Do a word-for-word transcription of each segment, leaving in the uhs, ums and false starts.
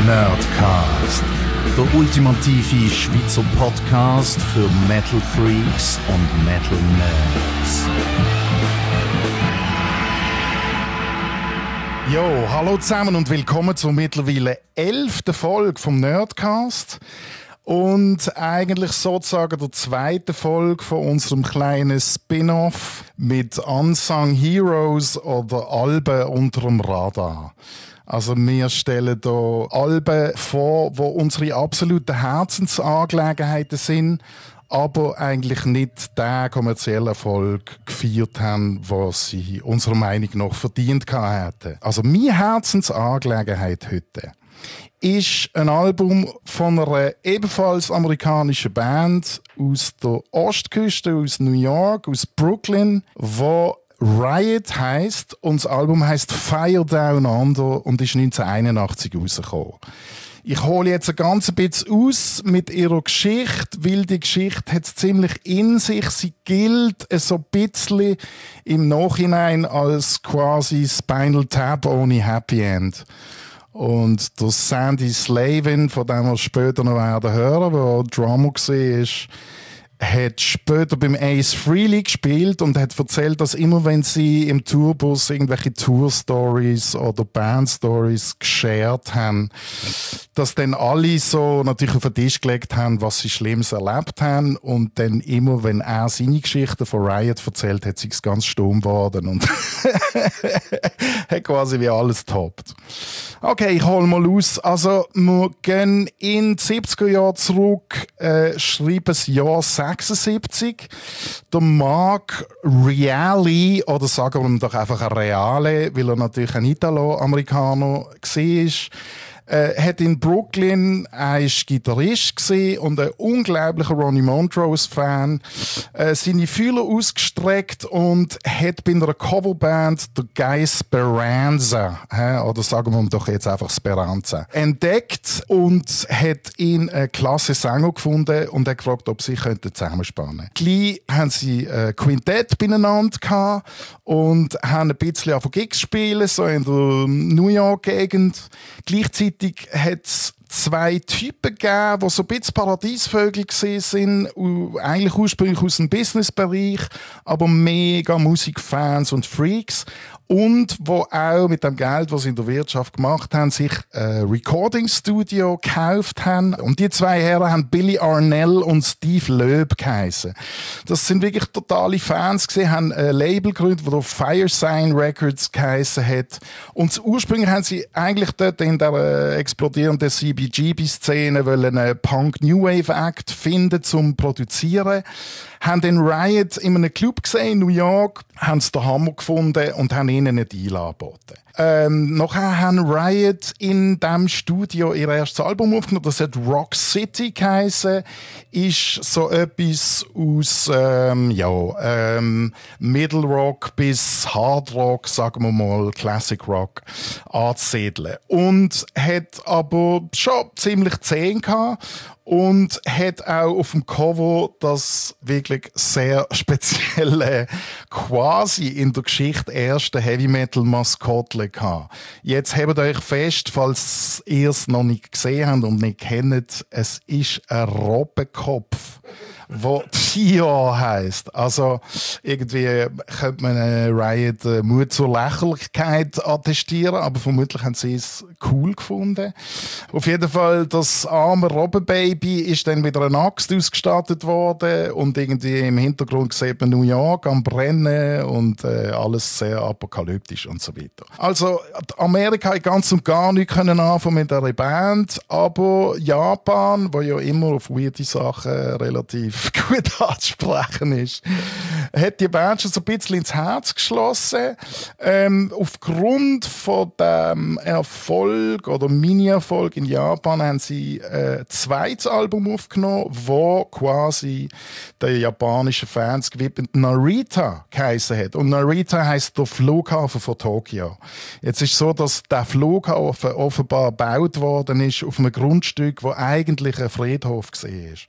Nerdcast, der ultimative Schweizer Podcast für Metal Freaks und Metal Nerds. Jo, hallo zusammen und willkommen zur mittlerweile elften Folge vom Nerdcast. Und eigentlich sozusagen der zweite Folge von unserem kleinen Spin-off mit Unsung Heroes oder Alben unter dem Radar. Also wir stellen hier Alben vor, die unsere absoluten Herzensangelegenheiten sind, aber eigentlich nicht den kommerziellen Erfolg gefeiert haben, was sie unserer Meinung nach verdient hätten. Also meine Herzensangelegenheit heute ist ein Album von einer ebenfalls amerikanischen Band aus der Ostküste, aus New York, aus Brooklyn, wo Riot heisst, und das Album heisst Fire Down Under und ist neunzehnhunderteinundachtzig rausgekommen. Ich hole jetzt ein ganz bisschen aus mit ihrer Geschichte, weil die Geschichte hat es ziemlich in sich. Sie gilt so ein bisschen im Nachhinein als quasi Spinal Tap ohne Happy End. Und der Sandy Slavin, von dem wir später noch werden hören, der Drummer war, hat später beim Ace Frehley gespielt und hat erzählt, dass immer wenn sie im Tourbus irgendwelche Tour-Stories oder Band-Stories geshared haben, dass dann alle so natürlich auf den Tisch gelegt haben, was sie Schlimmes erlebt haben, und dann immer, wenn er seine Geschichten von Riot erzählt, hat sie es ganz stumm geworden und hat quasi wie alles toppt. Okay, ich hole mal aus. Also, wir gehen in die siebziger Jahre zurück, äh, schreiben das Jahr sechsundsiebzig. Der Mark Reale, oder sagen wir ihm doch einfach ein Reale, weil er natürlich ein Italo-Amerikaner war, Äh, hat in Brooklyn, er war Gitarrist und ein unglaublicher Ronnie Montrose-Fan, äh, seine Fühler ausgestreckt und hat bei einer Coverband der Guy Speranza, äh, oder sagen wir doch jetzt einfach Speranza, entdeckt und hat ihn einen klasse Sänger gefunden und hat gefragt, ob sie zusammenspannen könnten. Gleich haben sie ein Quintett beieinander gehabt und haben ein bisschen von Gigs spielen, so in der New York-Gegend. Gleichzeitig hat es zwei Typen gegeben, die so ein bisschen Paradiesvögel waren, eigentlich ursprünglich aus dem Businessbereich, aber mega Musikfans und Freaks. Und wo auch mit dem Geld, das sie in der Wirtschaft gemacht haben, sich ein Recording-Studio gekauft haben. Und die zwei Herren haben Billy Arnell und Steve Loeb geheissen. Das sind wirklich totale Fans gewesen, haben ein Label gegründet, das Fire Sign Records geheissen hat. Und ursprünglich haben sie eigentlich dort in der explodierenden C B G B-Szene einen Punk-New Wave-Act finden, zum produzieren. Haben den Riot in einem Club gesehen in New York, haben es den Hammer gefunden und haben ihnen einen Deal angeboten. Ähm, nachher haben Riot in diesem Studio ihr erstes Album aufgenommen, das hat Rock City geheissen, ist so etwas aus ähm, ja, ähm, Middle Rock bis Hard Rock, sagen wir mal, Classic Rock anzusiedeln. Und hat aber schon ziemlich zehn gehabt. Und hat auch auf dem Cover das wirklich sehr spezielle, quasi in der Geschichte erste Heavy-Metal-Maskottchen gehabt. Jetzt habt euch fest, falls ihr es noch nicht gesehen habt und nicht kennt, es ist ein Robbenkopf, der Tior heisst. Also irgendwie könnte man äh, Riot äh, Mut zur Lächerlichkeit attestieren, aber vermutlich haben sie es cool gefunden. Auf jeden Fall, das arme Robbenbaby ist dann mit einer Axt ausgestattet worden und irgendwie im Hintergrund sieht man New York am Brennen und äh, alles sehr apokalyptisch und so weiter. Also Amerika hat ganz und gar nichts können anfangen mit dieser Band, aber Japan, wo ja immer auf weirde Sachen relativ gut anzusprechen ist, hat die Band schon so ein bisschen ins Herz geschlossen. Ähm, aufgrund von dem Erfolg oder Mini-Erfolg in Japan haben sie äh, ein zweites Album aufgenommen, wo quasi den japanischen Fans gewidmet Narita geheissen hat. Und Narita heisst der Flughafen von Tokio. Jetzt ist es so, dass der Flughafen offenbar gebaut worden ist auf einem Grundstück, wo eigentlich ein Friedhof war.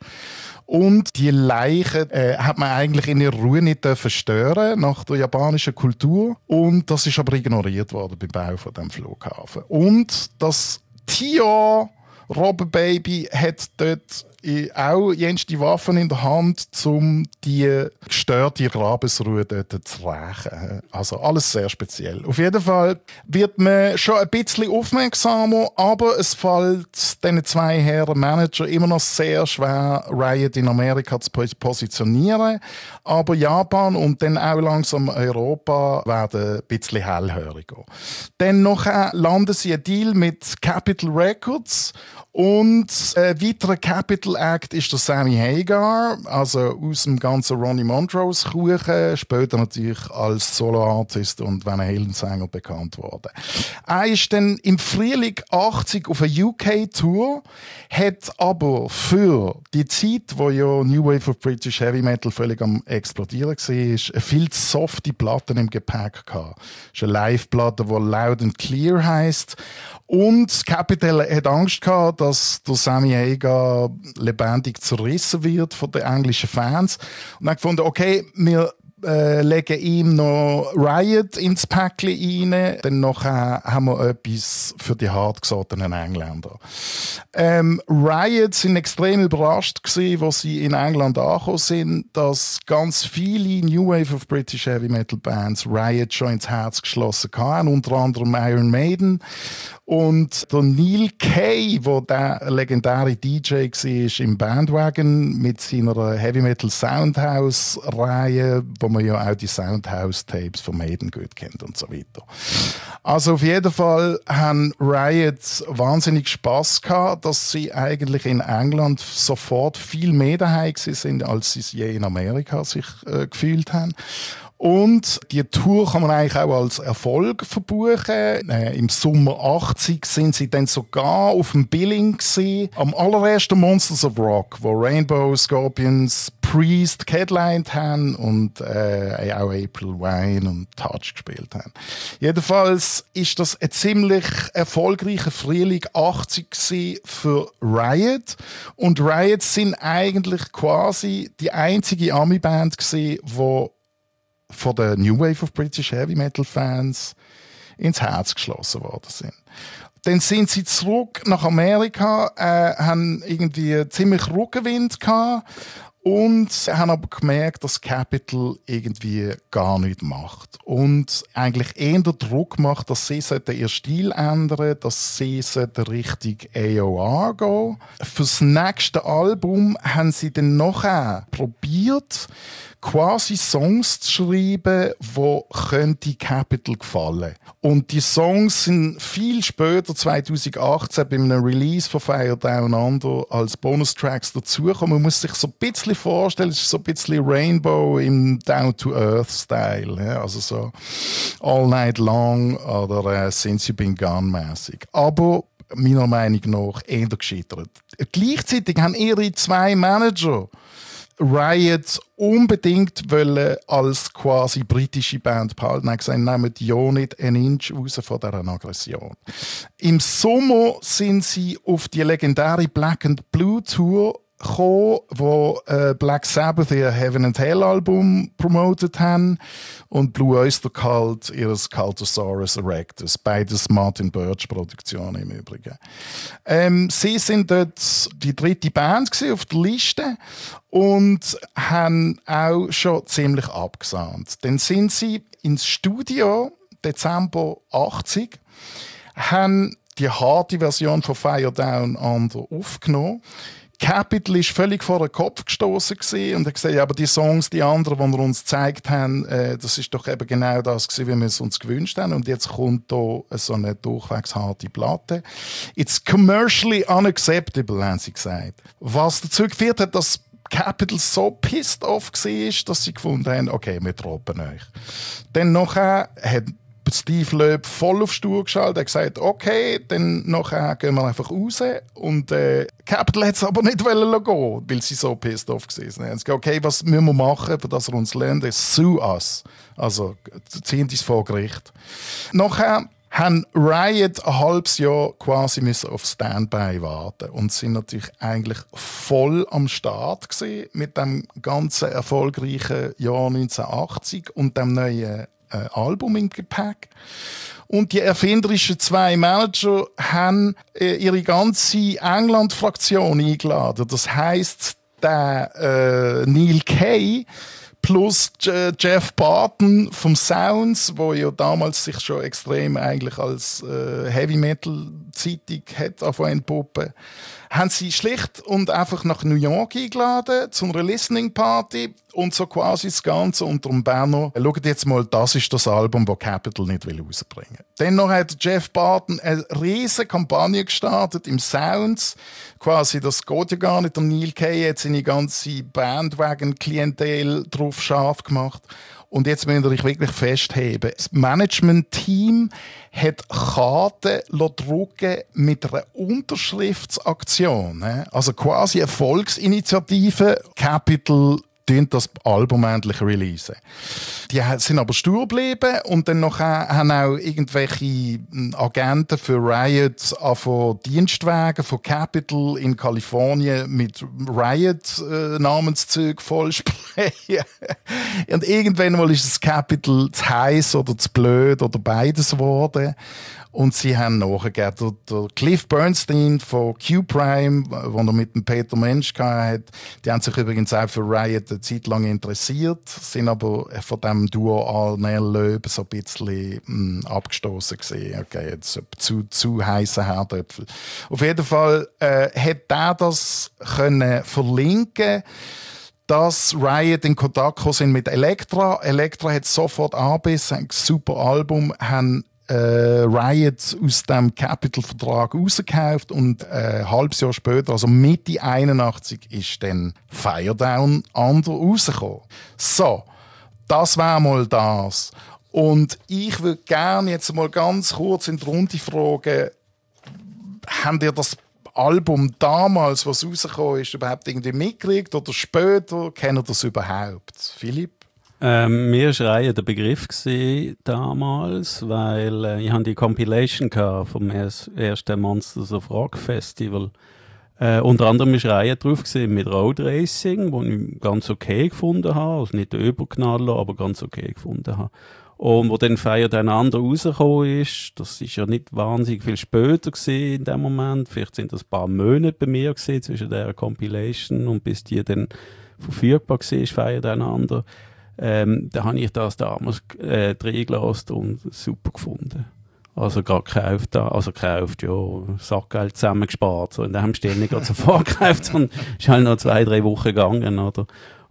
Und die Leichen äh, hat man eigentlich in ihrer Ruhe nicht dürfen stören nach der japanischen Kultur. Und das ist aber ignoriert worden beim Bau von dem Flughafen. Und das T R Robber Baby hat dort auch jenste Waffen in der Hand, um die gestörte Grabesruhe dort zu rächen. Also alles sehr speziell. Auf jeden Fall wird man schon ein bisschen aufmerksamer, aber es fällt diesen zwei Herren Manager immer noch sehr schwer, Riot in Amerika zu positionieren. Aber Japan und dann auch langsam Europa werden ein bisschen hellhöriger. Dann nachher landen sie einen Deal mit Capitol Records und ein weiterer Capitol Act ist der Sammy Hagar, also aus dem ganzen Ronnie Montrose Kuchen, später natürlich als Solo-Artist und Van Halen-Sänger bekannt worden. Er ist dann im Frühling achtzig auf einer U K-Tour, hat aber für die Zeit, wo ja New Wave of British Heavy Metal völlig am explodieren war, eine viel zu softe Platte im Gepäck gehabt. Das ist eine Live-Platte, die Loud and Clear heisst. Und Capitol hat Angst gehabt, dass der Sammy Hagar lebendig zerrissen wird von den englischen Fans. Und dann gefunden, okay, wir äh, legen ihm noch Riot ins Päckchen rein. Dann nachher haben wir etwas für die hartgesottenen Engländer. Ähm, Riot sind extrem überrascht gewesen, als sie in England angekommen sind, dass ganz viele New Wave of British Heavy Metal Bands Riot schon ins Herz geschlossen haben, unter anderem Iron Maiden. Und der Neil Kay, der der legendäre D J war im Bandwagon mit seiner Heavy Metal Soundhouse-Reihe, wo man ja auch die Soundhouse-Tapes von Maiden gut kennt und so weiter. Also auf jeden Fall haben Riot wahnsinnig Spass gehabt, dass sie eigentlich in England sofort viel mehr daheim sind, als sie es je in Amerika sich äh, gefühlt haben. Und die Tour kann man eigentlich auch als Erfolg verbuchen. Äh, Im Sommer achtzig sind sie dann sogar auf dem Billing gewesen, am allerersten Monsters of Rock, wo Rainbow, Scorpions, Priest geheadlined haben und äh, auch April Wine und Touch gespielt haben. Jedenfalls ist das ein ziemlich erfolgreicher Frühling achtzig gewesen für Riot. Und Riot sind eigentlich quasi die einzige Ami-Band gewesen, die von den New Wave of British Heavy Metal Fans ins Herz geschlossen worden sind. Dann sind sie zurück nach Amerika, äh, haben irgendwie ziemlich Rückenwind gehabt und haben aber gemerkt, dass Capitol irgendwie gar nichts macht. Und eigentlich eher der Druck macht, dass sie ihren Stil ändern, dass sie Richtung A O R gehen. Fürs nächste Album haben sie dann nachher probiert, quasi Songs zu schreiben, die könnte Capitol gefallen. Und die Songs sind viel später, zwanzig achtzehn, bei einem Release von Fire Down Under als Bonustracks dazugekommen. Man muss sich so ein bisschen vorstellen, es ist so ein bisschen Rainbow im Down-to-Earth-Style. Ja? Also so All Night Long oder äh, Since You've Been Gone-mäßig. Aber meiner Meinung nach eher gescheitert. Gleichzeitig haben ihre zwei Manager Riot unbedingt wollen als quasi britische Band behalten. Er gesagt, nehmen ja nicht einen Inch raus von dieser Aggression. Im Sommer sind sie auf die legendäre Black and Blue Tour gekommen, wo äh, Black Sabbath ihr Heaven and Hell Album promotet haben und Blue Oyster Cult ihres Cultosaurus Erectus, beides Martin Birch Produktionen im Übrigen. Ähm, sie sind dort die dritte Band gewesen auf der Liste und haben auch schon ziemlich abgesahnt. Dann sind sie ins Studio Dezember achtzig, haben die harte Version von Fire Down Under aufgenommen. Capitol ist völlig vor den Kopf gestoßen und hat gesagt, ja, aber die Songs, die anderen, die wir uns gezeigt haben, äh, das ist doch eben genau das gewesen, wie wir es uns gewünscht haben. Und jetzt kommt da so eine durchwegs harte Platte. It's commercially unacceptable, haben sie gesagt. Was dazu geführt hat, dass Capitol so pissed off war, dass sie gefunden haben, okay, wir droppen euch. Dann nachher hat Steve Loeb voll auf Stur geschaltet, er hat gesagt, okay, dann nachher gehen wir einfach raus. Und äh, Capitol hat es aber nicht wollen gehen, weil sie so pissed off waren. Sie haben gesagt, okay, was müssen wir machen, für das er uns lernt? Sue us. Also ziehen uns vor Gericht. Nachher haben Riot ein halbes Jahr quasi müssen auf Standby warten und sind natürlich eigentlich voll am Start gewesen mit dem ganzen erfolgreichen Jahr neunzehnhundertachtzig und dem neuen äh, Album im Gepäck. Und die erfinderischen zwei Manager haben äh, ihre ganze England-Fraktion eingeladen. Das heisst, der äh, Neil Kay plus J- Jeff Barton vom Sounds, wo ja damals sich schon extrem eigentlich als äh, Heavy-Metal-Zeitung hat entpuppen, haben sie schlicht und einfach nach New York eingeladen zu einer Listening-Party und so quasi das Ganze unter dem Banner. Schaut jetzt mal, das ist das Album, das Capitol nicht rausbringen will. Dennoch hat Jeff Barton eine riesige Kampagne gestartet im Sounds. Quasi, das geht ja gar nicht. Der Neil Kay hat seine ganze Bandwagon-Klientel drauf scharf gemacht. Und jetzt müsst ihr euch wirklich festheben. Das Management-Team hat Karten drucken mit einer Unterschriftsaktion. Also quasi eine Volksinitiative. Capitol tun das Album endlich releasen. Die sind aber stur geblieben und dann noch haben auch irgendwelche Agenten für Riot von Dienstwagen von Capitol in Kalifornien mit Riot-Namenszügen vollsprayen. Und irgendwann mal ist das Capitol zu heiß oder zu blöd oder beides geworden. Und sie haben nachgegeben. Der Cliff Bernstein von Q-Prime, der er mit dem Peter Mensch hatte, die haben sich übrigens auch für Riot eine Zeit lang interessiert, sind aber von diesem Duo Arnell Löb so ein bisschen mh, abgestoßen gewesen. Okay, jetzt zu, zu heiße Herdöpfel. Auf jeden Fall äh, hat er das können verlinken, dass Riot in Kontakt gekommen sind mit Elektra. Elektra hat sofort angebissen, ein super Album, haben Äh, Riot aus dem Capitol-Vertrag rausgekauft und äh, ein halbes Jahr später, also Mitte einundachtzig, ist dann Fire Down Under rausgekommen. So, das wäre mal das. Und ich würde gerne jetzt mal ganz kurz in die Runde fragen, habt ihr das Album damals, was rausgekommen ist, überhaupt irgendwie mitgekriegt oder später? Kennt ihr das überhaupt? Philipp? Ähm, mir war Riot der Begriff damals, weil äh, ich hatte die Compilation vom ers- ersten Monsters of Rock Festival. Äh, unter anderem war Riot drauf mit Road Racing, das ich ganz okay gefunden habe. Also nicht der Überknaller, aber ganz okay gefunden habe. Und wo dann Fire Down Under rausgekommen ist, das ist ja nicht wahnsinnig viel später gewesen in dem Moment. Vielleicht sind das ein paar Monate bei mir gewesen, zwischen der Compilation und bis die dann verfügbar war, Fire Down Under. Ähm, da habe ich das damals äh, reingelassen und super gefunden. Also gerade gekauft, also gekauft, ja, Sackgeld zusammengespart. So. Und dann haben sie nicht gerade sofort gekauft, sondern ist halt noch zwei, drei Wochen gegangen, oder?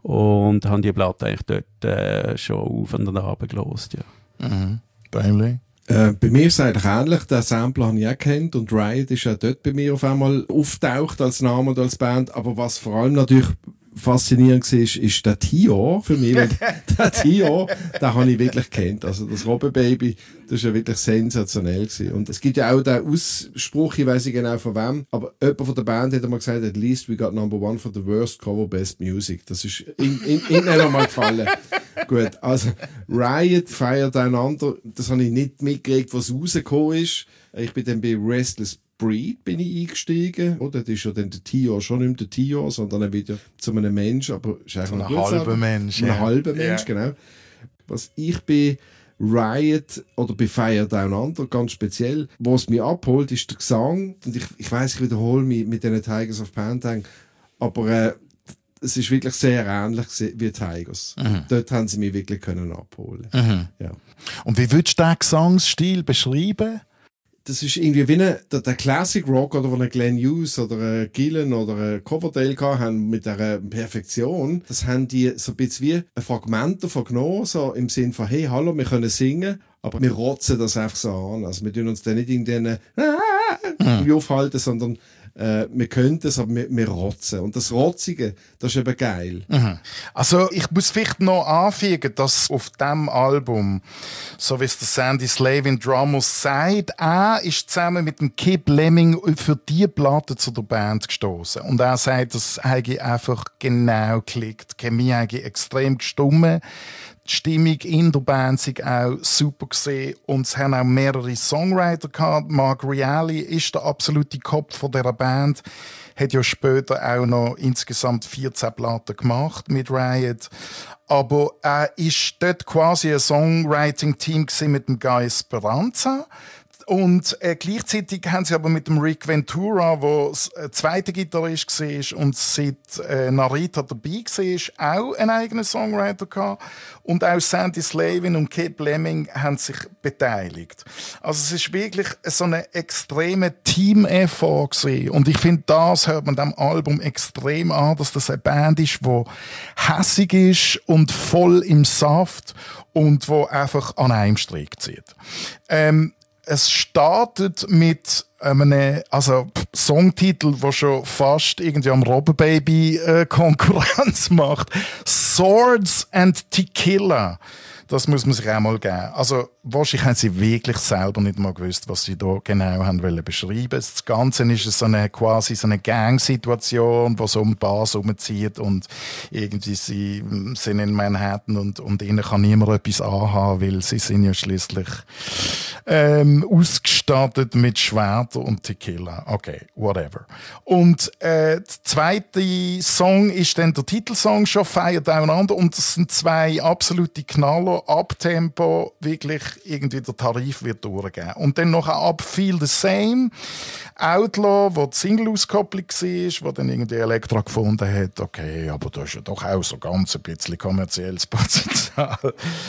Und haben die Platte eigentlich dort äh, schon auf und ab gelassen, ja. Mhm. Beinlich. Äh, bei mir ist es eigentlich ähnlich. Den Sampler habe ich auch kennt und Riot ist auch dort bei mir auf einmal auftaucht als Name und als Band. Aber was vor allem natürlich faszinierend war, ist, ist der Tio für mich. Der Tio, den habe ich wirklich kennt. Also das Robbenbaby, das ist ja wirklich sensationell gewesen. Und es gibt ja auch den Ausspruch, ich weiss nicht genau von wem, aber jemand von der Band hat einmal gesagt, at least we got number one for the worst cover best music. Das ist in, in, in nochmal gefallen. Gut, also Riot, Fire Down Under, das habe ich nicht mitgekriegt, was rausgekommen ist. Ich bin dann bei Restless Breed bin ich eingestiegen. Oh, das ist ja dann der Tio, schon nicht mehr der Tio, sondern dann wieder zu einem Mensch, aber ist eigentlich ein halber Mensch. Ein ja. halber Mensch, ja. genau. Was ich bei Riot oder bei Fire Down Under ganz speziell, was mich abholt, ist der Gesang. Und ich, ich weiss, ich wiederhole mich mit den Tigers of Pantang, aber äh, es ist wirklich sehr ähnlich wie Tigers. Mhm. Dort haben sie mich wirklich können abholen. Mhm. Ja. Und wie würdest du den Gesangsstil beschreiben? Das ist irgendwie wie eine, der, der Classic Rock oder wo ein Glenn Hughes oder ein Gillen oder ein Coverdale haben mit dieser Perfektion. Das haben die so ein bisschen wie ein Fragment davon genommen, so im Sinn von, hey, hallo, wir können singen, aber wir rotzen das einfach so an. Also wir tun uns dann nicht in den äh, aufhalten, sondern äh, wir können das, aber wir, wir rotzen. Und das Rotzige, das ist eben geil. Mhm. Also ich muss vielleicht noch anfügen, dass auf diesem Album, so wie es der Sandy Slavin Drummer sagt, er ist zusammen mit dem Kip Lemming für die Platte zu der Band gestoßen. Und er sagt, dass es eigentlich einfach genau klickt. Die Chemie eigentlich extrem gestummen. die Stimmung in der Band war auch super gewesen. Und es haben auch mehrere Songwriter gehabt. Mark Reale ist der absolute Kopf von dieser Band. Hat ja später auch noch insgesamt vierzehn Platten gemacht mit Riot. Aber er ist dort quasi ein Songwriting-Team mit dem Guy Speranza. Und äh, gleichzeitig haben sie aber mit dem Rick Ventura, der äh, zweiter Gitarrist war und seit äh, Narita dabei war, auch einen eigenen Songwriter gehabt. Und auch Sandy Slavin und Kate Lemming haben sich beteiligt. Also es ist wirklich so ein extremer Team-Effort gewesen. Und ich finde, das hört man dem Album extrem an, dass das eine Band ist, die hässig ist und voll im Saft und die einfach an einem Strick zieht. Ähm, Es startet mit einem also Songtitel, der schon fast irgendwie am Robbenbaby äh, Konkurrenz macht. Swords and Tequila. Das muss man sich auch mal geben. Also, wahrscheinlich haben sie wirklich selber nicht mal gewusst, was sie da genau haben wollen beschreiben. Das Ganze ist so eine, quasi so eine Gang-Situation, die so um die Bars rumzieht und irgendwie sie sind in Manhattan und, und ihnen kann niemand etwas anhaben, weil sie sind ja schliesslich ähm, ausgestattet mit Schwertern und Tequila. Okay, whatever. Und äh, der zweite Song ist dann der Titelsong schon, Fire Down Under, und das sind zwei absolute Knaller. Abtempo, wirklich irgendwie der Tarif wird durchgehen. Und dann noch ab Feel the Same, Outlaw, wo die Single-Auskopplung war, wo dann irgendwie Elektra gefunden hat, okay, aber da ist ja doch auch so ganz ein bisschen kommerzielles Potenzial.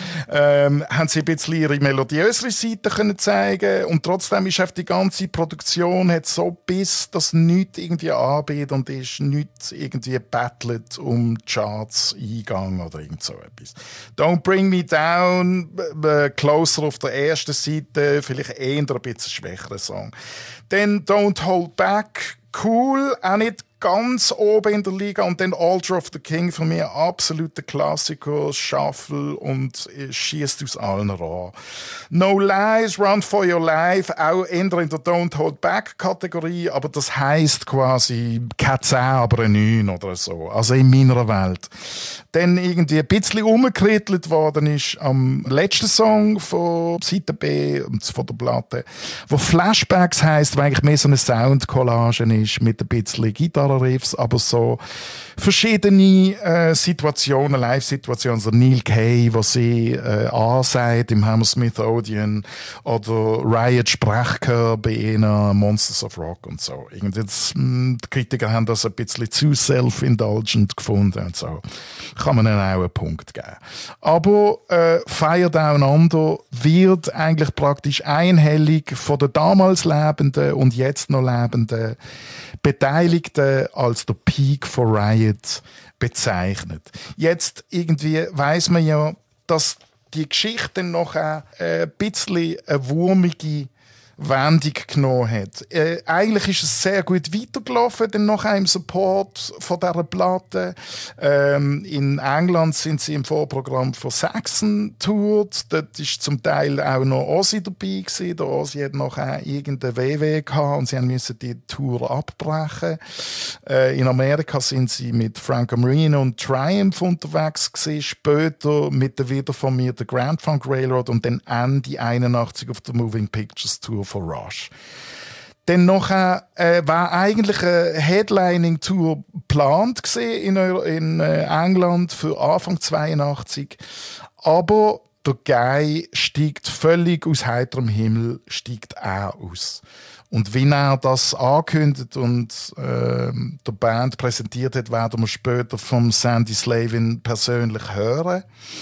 ähm, haben sie ein bisschen ihre melodiösere Seite können zeigen und trotzdem ist auf die ganze Produktion hat so bis, dass nichts irgendwie anbietet und ist nichts irgendwie battlet um Charts Eingang oder irgend so etwas. Don't Bring Me Down, äh, Closer auf der ersten Seite, vielleicht eher ein bisschen schwächerer Song. Dann Don't Hold Back, cool, auch nicht ganz oben in der Liga. Und dann Altar of the King, für mich absoluter Klassiker, Shuffle und schießt aus allen Rohren. No Lies, Run for Your Life, auch eher in der Don't Hold Back Kategorie, aber das heisst quasi kein zehn, aber ein neun oder so. Also in meiner Welt. Dann irgendwie ein bisschen umgekrittelt worden ist am letzten Song von Seite B von der Platte, wo Flashbacks heisst, weil eigentlich mehr so eine Soundcollage ist mit ein bisschen Gitarrenriffs, aber so verschiedene äh, Situationen, Live-Situationen, so Neil Kay, wo sie äh, ansagt im Hammersmith Odeon oder Riot Sprechchör bei ihnen, Monsters of Rock und so. Irgendwie das, mh, die Kritiker haben das ein bisschen zu self-indulgent gefunden und so. Kann man ihnen auch einen Punkt geben. Aber äh, Fire Down Under wird eigentlich praktisch einhellig von den damals Lebenden und jetzt noch Lebenden Beteiligten als der Peak von Riot bezeichnet. Jetzt irgendwie weiss man ja, dass die Geschichte noch ein äh, bisschen eine wurmige Wendung genommen hat. Äh, eigentlich ist es sehr gut weitergelaufen, dann nach einem Support von dieser Platte. Ähm, in England sind sie im Vorprogramm von Saxon tourt. Dort ist zum Teil auch noch Ozzy dabei gewesen. Der Ozzy hat noch irgendeine W W gehabt und sie mussten die Tour abbrechen. Äh, in Amerika sind sie mit Franco Marino und Triumph unterwegs gewesen. Später mit der wiederformierten Grand Funk Railroad und dann Ende einundachtzig auf der Moving Pictures Tour von Rush. Dann nachher äh, war eigentlich eine Headlining-Tour geplant in, in äh, England für Anfang zweiundachtzig, aber der Guy steigt völlig aus heiterem Himmel, steigt auch aus. Und wie er das angekündigt und äh, der Band präsentiert hat, werden wir später vom Sandy Slavin persönlich hören.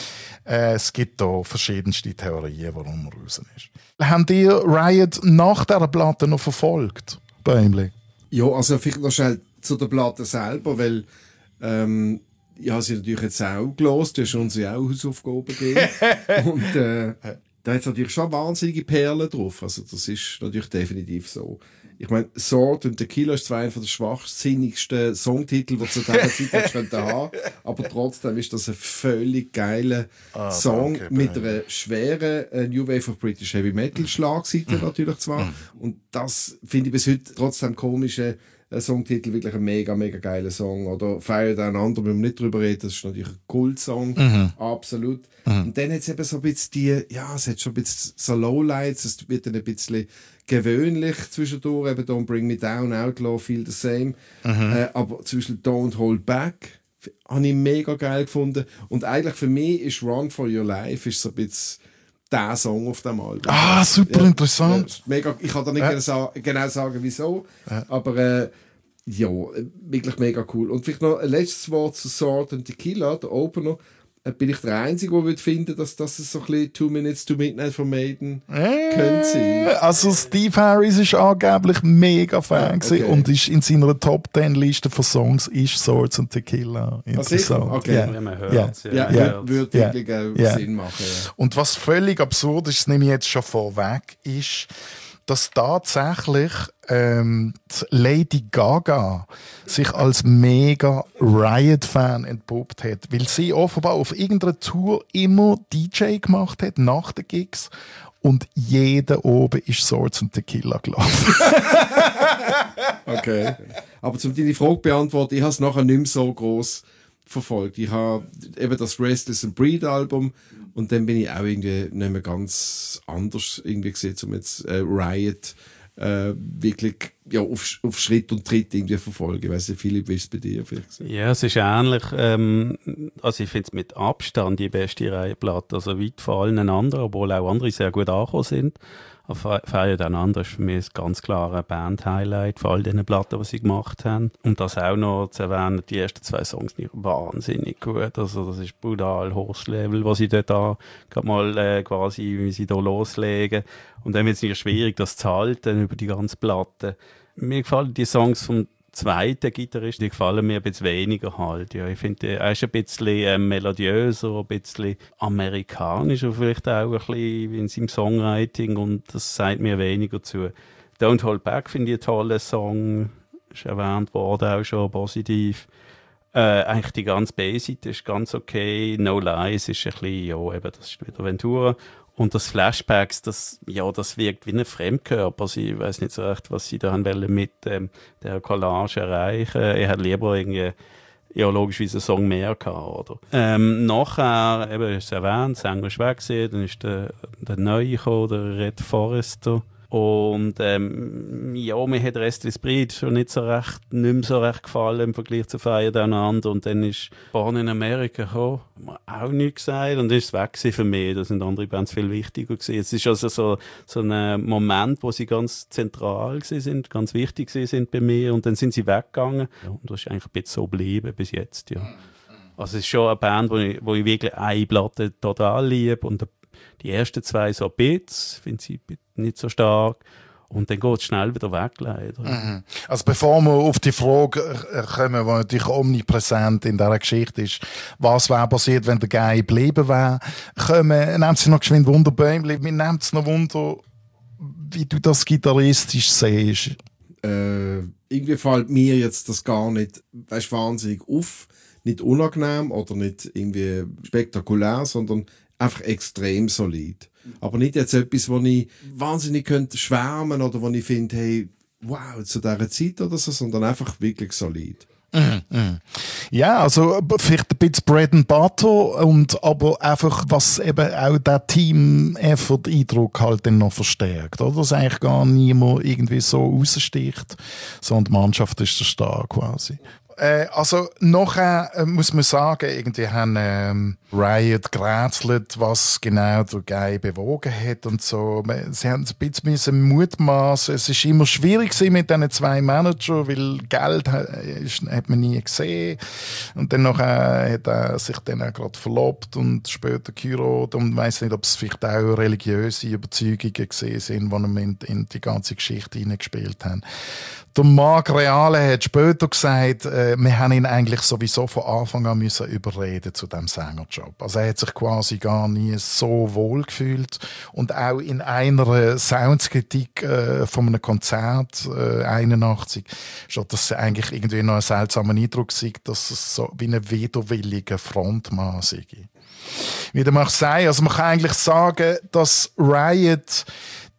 Äh, es gibt da verschiedenste Theorien, warum er raus ist. Habt ihr Riot nach dieser Platte noch verfolgt, Bäumli? Ja, also vielleicht noch schnell zu der Platte selber, weil ähm, ich habe sie natürlich jetzt auch gehört, du hast uns ja auch Hausaufgaben gegeben. Und äh, da hat es natürlich schon wahnsinnige Perlen drauf, also das ist natürlich definitiv so. Ich meine, Sword und Tequila ist zwar einer der schwachsinnigsten Songtitel, die du zu dieser Zeit haben könnte, aber trotzdem ist das ein völlig geiler ah, Song danke, mit einer schweren äh, New Wave of British Heavy Metal Schlagseite natürlich zwar. Und das finde ich bis heute trotzdem komisch. Äh, äh, Songtitel, wirklich ein mega, mega geiler Song. Oder Fire Down Under, müssen wir nicht drüber reden, das ist natürlich ein Kult-Song, mhm. absolut. Mhm. Und dann hat es eben so ein bisschen die, ja, es hat schon ein bisschen so Lowlights, es wird dann ein bisschen gewöhnlich zwischendurch, eben Don't Bring Me Down, Outlaw, Feel the Same. Mhm. Äh, aber zum Beispiel Don't Hold Back habe ich mega geil gefunden. Und eigentlich für mich ist Run for Your Life ist so ein bisschen der Song auf dem Album. Ah, super ja, interessant. Ja, mega, ich kann da nicht ja. genau sagen, wieso, ja. aber äh, ja, wirklich mega cool. Und vielleicht noch ein letztes Wort zu Sword and Tequila, der Opener. Bin ich der Einzige, der finden dass das so ein bisschen Two Minutes to Midnight von Maiden äh, könnte sein? Also Steve Harris ist angeblich mega Fan ja, okay. und ist in seiner Top Ten Liste von Songs ist Swords and Tequila. Interessant. Ah, okay. Ja, man hört ja. es. Ja, ja. ja. würde ja. wirklich ja. Ja. Sinn machen. Ja. Und was völlig absurd ist, das nehme ich jetzt schon vorweg, ist, dass tatsächlich ähm, Lady Gaga sich als mega Riot-Fan entpuppt hat, weil sie offenbar auf irgendeiner Tour immer D J gemacht hat nach den Gigs und jeder oben ist Swords and Tequila gelaufen. Okay. Aber zum deine Frage beantworten, ich habe es nachher nicht mehr so gross verfolgt. Ich habe eben das Restless and Breed Album und dann bin ich auch irgendwie nicht mehr ganz anders irgendwie gesehen, um jetzt äh, Riot äh, wirklich ja, auf, auf Schritt und Tritt irgendwie verfolgen. Ich weiss nicht, Philipp, wie ist es bei dir vielleicht? Ja, es ist ähnlich. Ähm, also ich finde es mit Abstand die beste Reihenplatte, also weit vor allen anderen, obwohl auch andere sehr gut angekommen sind. Fire Down Under ist für mich ein ganz klares Band-Highlight von all diesen Platten, die sie gemacht haben. Und das auch noch zu erwähnen, die ersten zwei Songs sind wahnsinnig gut. Also das ist brutal hohes Level, was sie dort da gerade mal äh, quasi, wie sie da loslegen. Und dann wird es nicht schwierig, das zu halten über die ganze Platte. Mir gefallen die Songs vom zweiten Gitarrist, die gefallen mir ein bisschen weniger halt. Ja, ich finde, er ist ein bisschen äh, melodiöser, ein bisschen amerikanischer vielleicht auch ein bisschen in seinem Songwriting und das sagt mir weniger zu. Don't Hold Back finde ich einen tollen Song, ist erwähnt worden, auch schon positiv. Äh, eigentlich die ganze Bass-Seite ist ganz okay. No Lies ist ein bisschen, ja, eben, das ist wieder Ventura. Und das Flashbacks, das, ja, das wirkt wie ein Fremdkörper. Ich weiß nicht so recht, was sie da haben wollen mit ähm, der Collage erreichen. Er hat lieber irgendwie, ja, logischerweise einen Song mehr gehabt, oder? Ähm, nachher, eben, ist es erwähnt, Sänger ist weg gewesen, dann ist der, der Neue gekommen, der Red Forrester. Und ähm, ja, mir hat Restless Breed schon nicht so recht, nicht mehr so recht gefallen im Vergleich zu Fire Down Under. Und dann ist Born in America gekommen, auch nichts gesagt und dann ist es weg für mich. Da sind andere Bands viel wichtiger gewesen. Es ist also so, so ein Moment, wo sie ganz zentral sind, ganz wichtig sind bei mir und dann sind sie weggegangen. Ja, und das ist eigentlich ein bisschen so geblieben bis jetzt, ja. Also es ist schon eine Band, wo ich, wo ich wirklich eine Platte total liebe und die ersten zwei so ein bisschen, finde ich nicht so stark. Und dann geht es schnell wieder weg, leider. Mhm. Also bevor wir auf die Frage kommen, die natürlich omnipräsent in dieser Geschichte ist, was wäre passiert, wenn der Guy geblieben wäre, kommen, nehmt Sie noch geschwind Wunderbäumchen, mir nimmt es noch Wunder, wie du das gitarristisch siehst. Äh, irgendwie fällt mir jetzt das gar nicht, weißt, wahnsinnig auf, nicht unangenehm oder nicht irgendwie spektakulär, sondern einfach extrem solid. Aber nicht jetzt etwas, wo ich wahnsinnig könnte schwärmen oder wo ich finde, hey, wow, zu dieser Zeit oder so, sondern einfach wirklich solid. Mm, mm. Ja, also vielleicht ein bisschen Bread and Butter und aber einfach, was eben auch der Team-Effort-Eindruck halt dann noch verstärkt, oder? Dass eigentlich gar niemand irgendwie so raussticht, sondern die Mannschaft ist so stark quasi. Äh, also nachher äh, muss man sagen, irgendwie haben ähm, Riot gerätselt, was genau der Guy bewogen hat und so. Sie haben ein bisschen müssen mutmaßen. Es ist immer schwierig gewesen mit diesen zwei Managern, weil Geld ist, hat man nie gesehen. Und dann nachher hat er sich dann auch gerade verlobt und später geheiratet und weiss nicht, ob es vielleicht auch religiöse Überzeugungen gesehen sind, die ihm in, in die ganze Geschichte hineingespielt haben. Der Marc Reale hat später gesagt, äh, wir haben ihn eigentlich sowieso von Anfang an müssen überreden zu diesem Sängerjob. Also er hat sich quasi gar nie so wohl gefühlt. Und auch in einer Soundskritik äh, von einem Konzert äh, einundachtzig schon, dass es eigentlich irgendwie noch einen seltsamen Eindruck sei, dass es so wie ein widerwilliger Frontmann sei. Wie du magst sagen, also man kann eigentlich sagen, dass Riot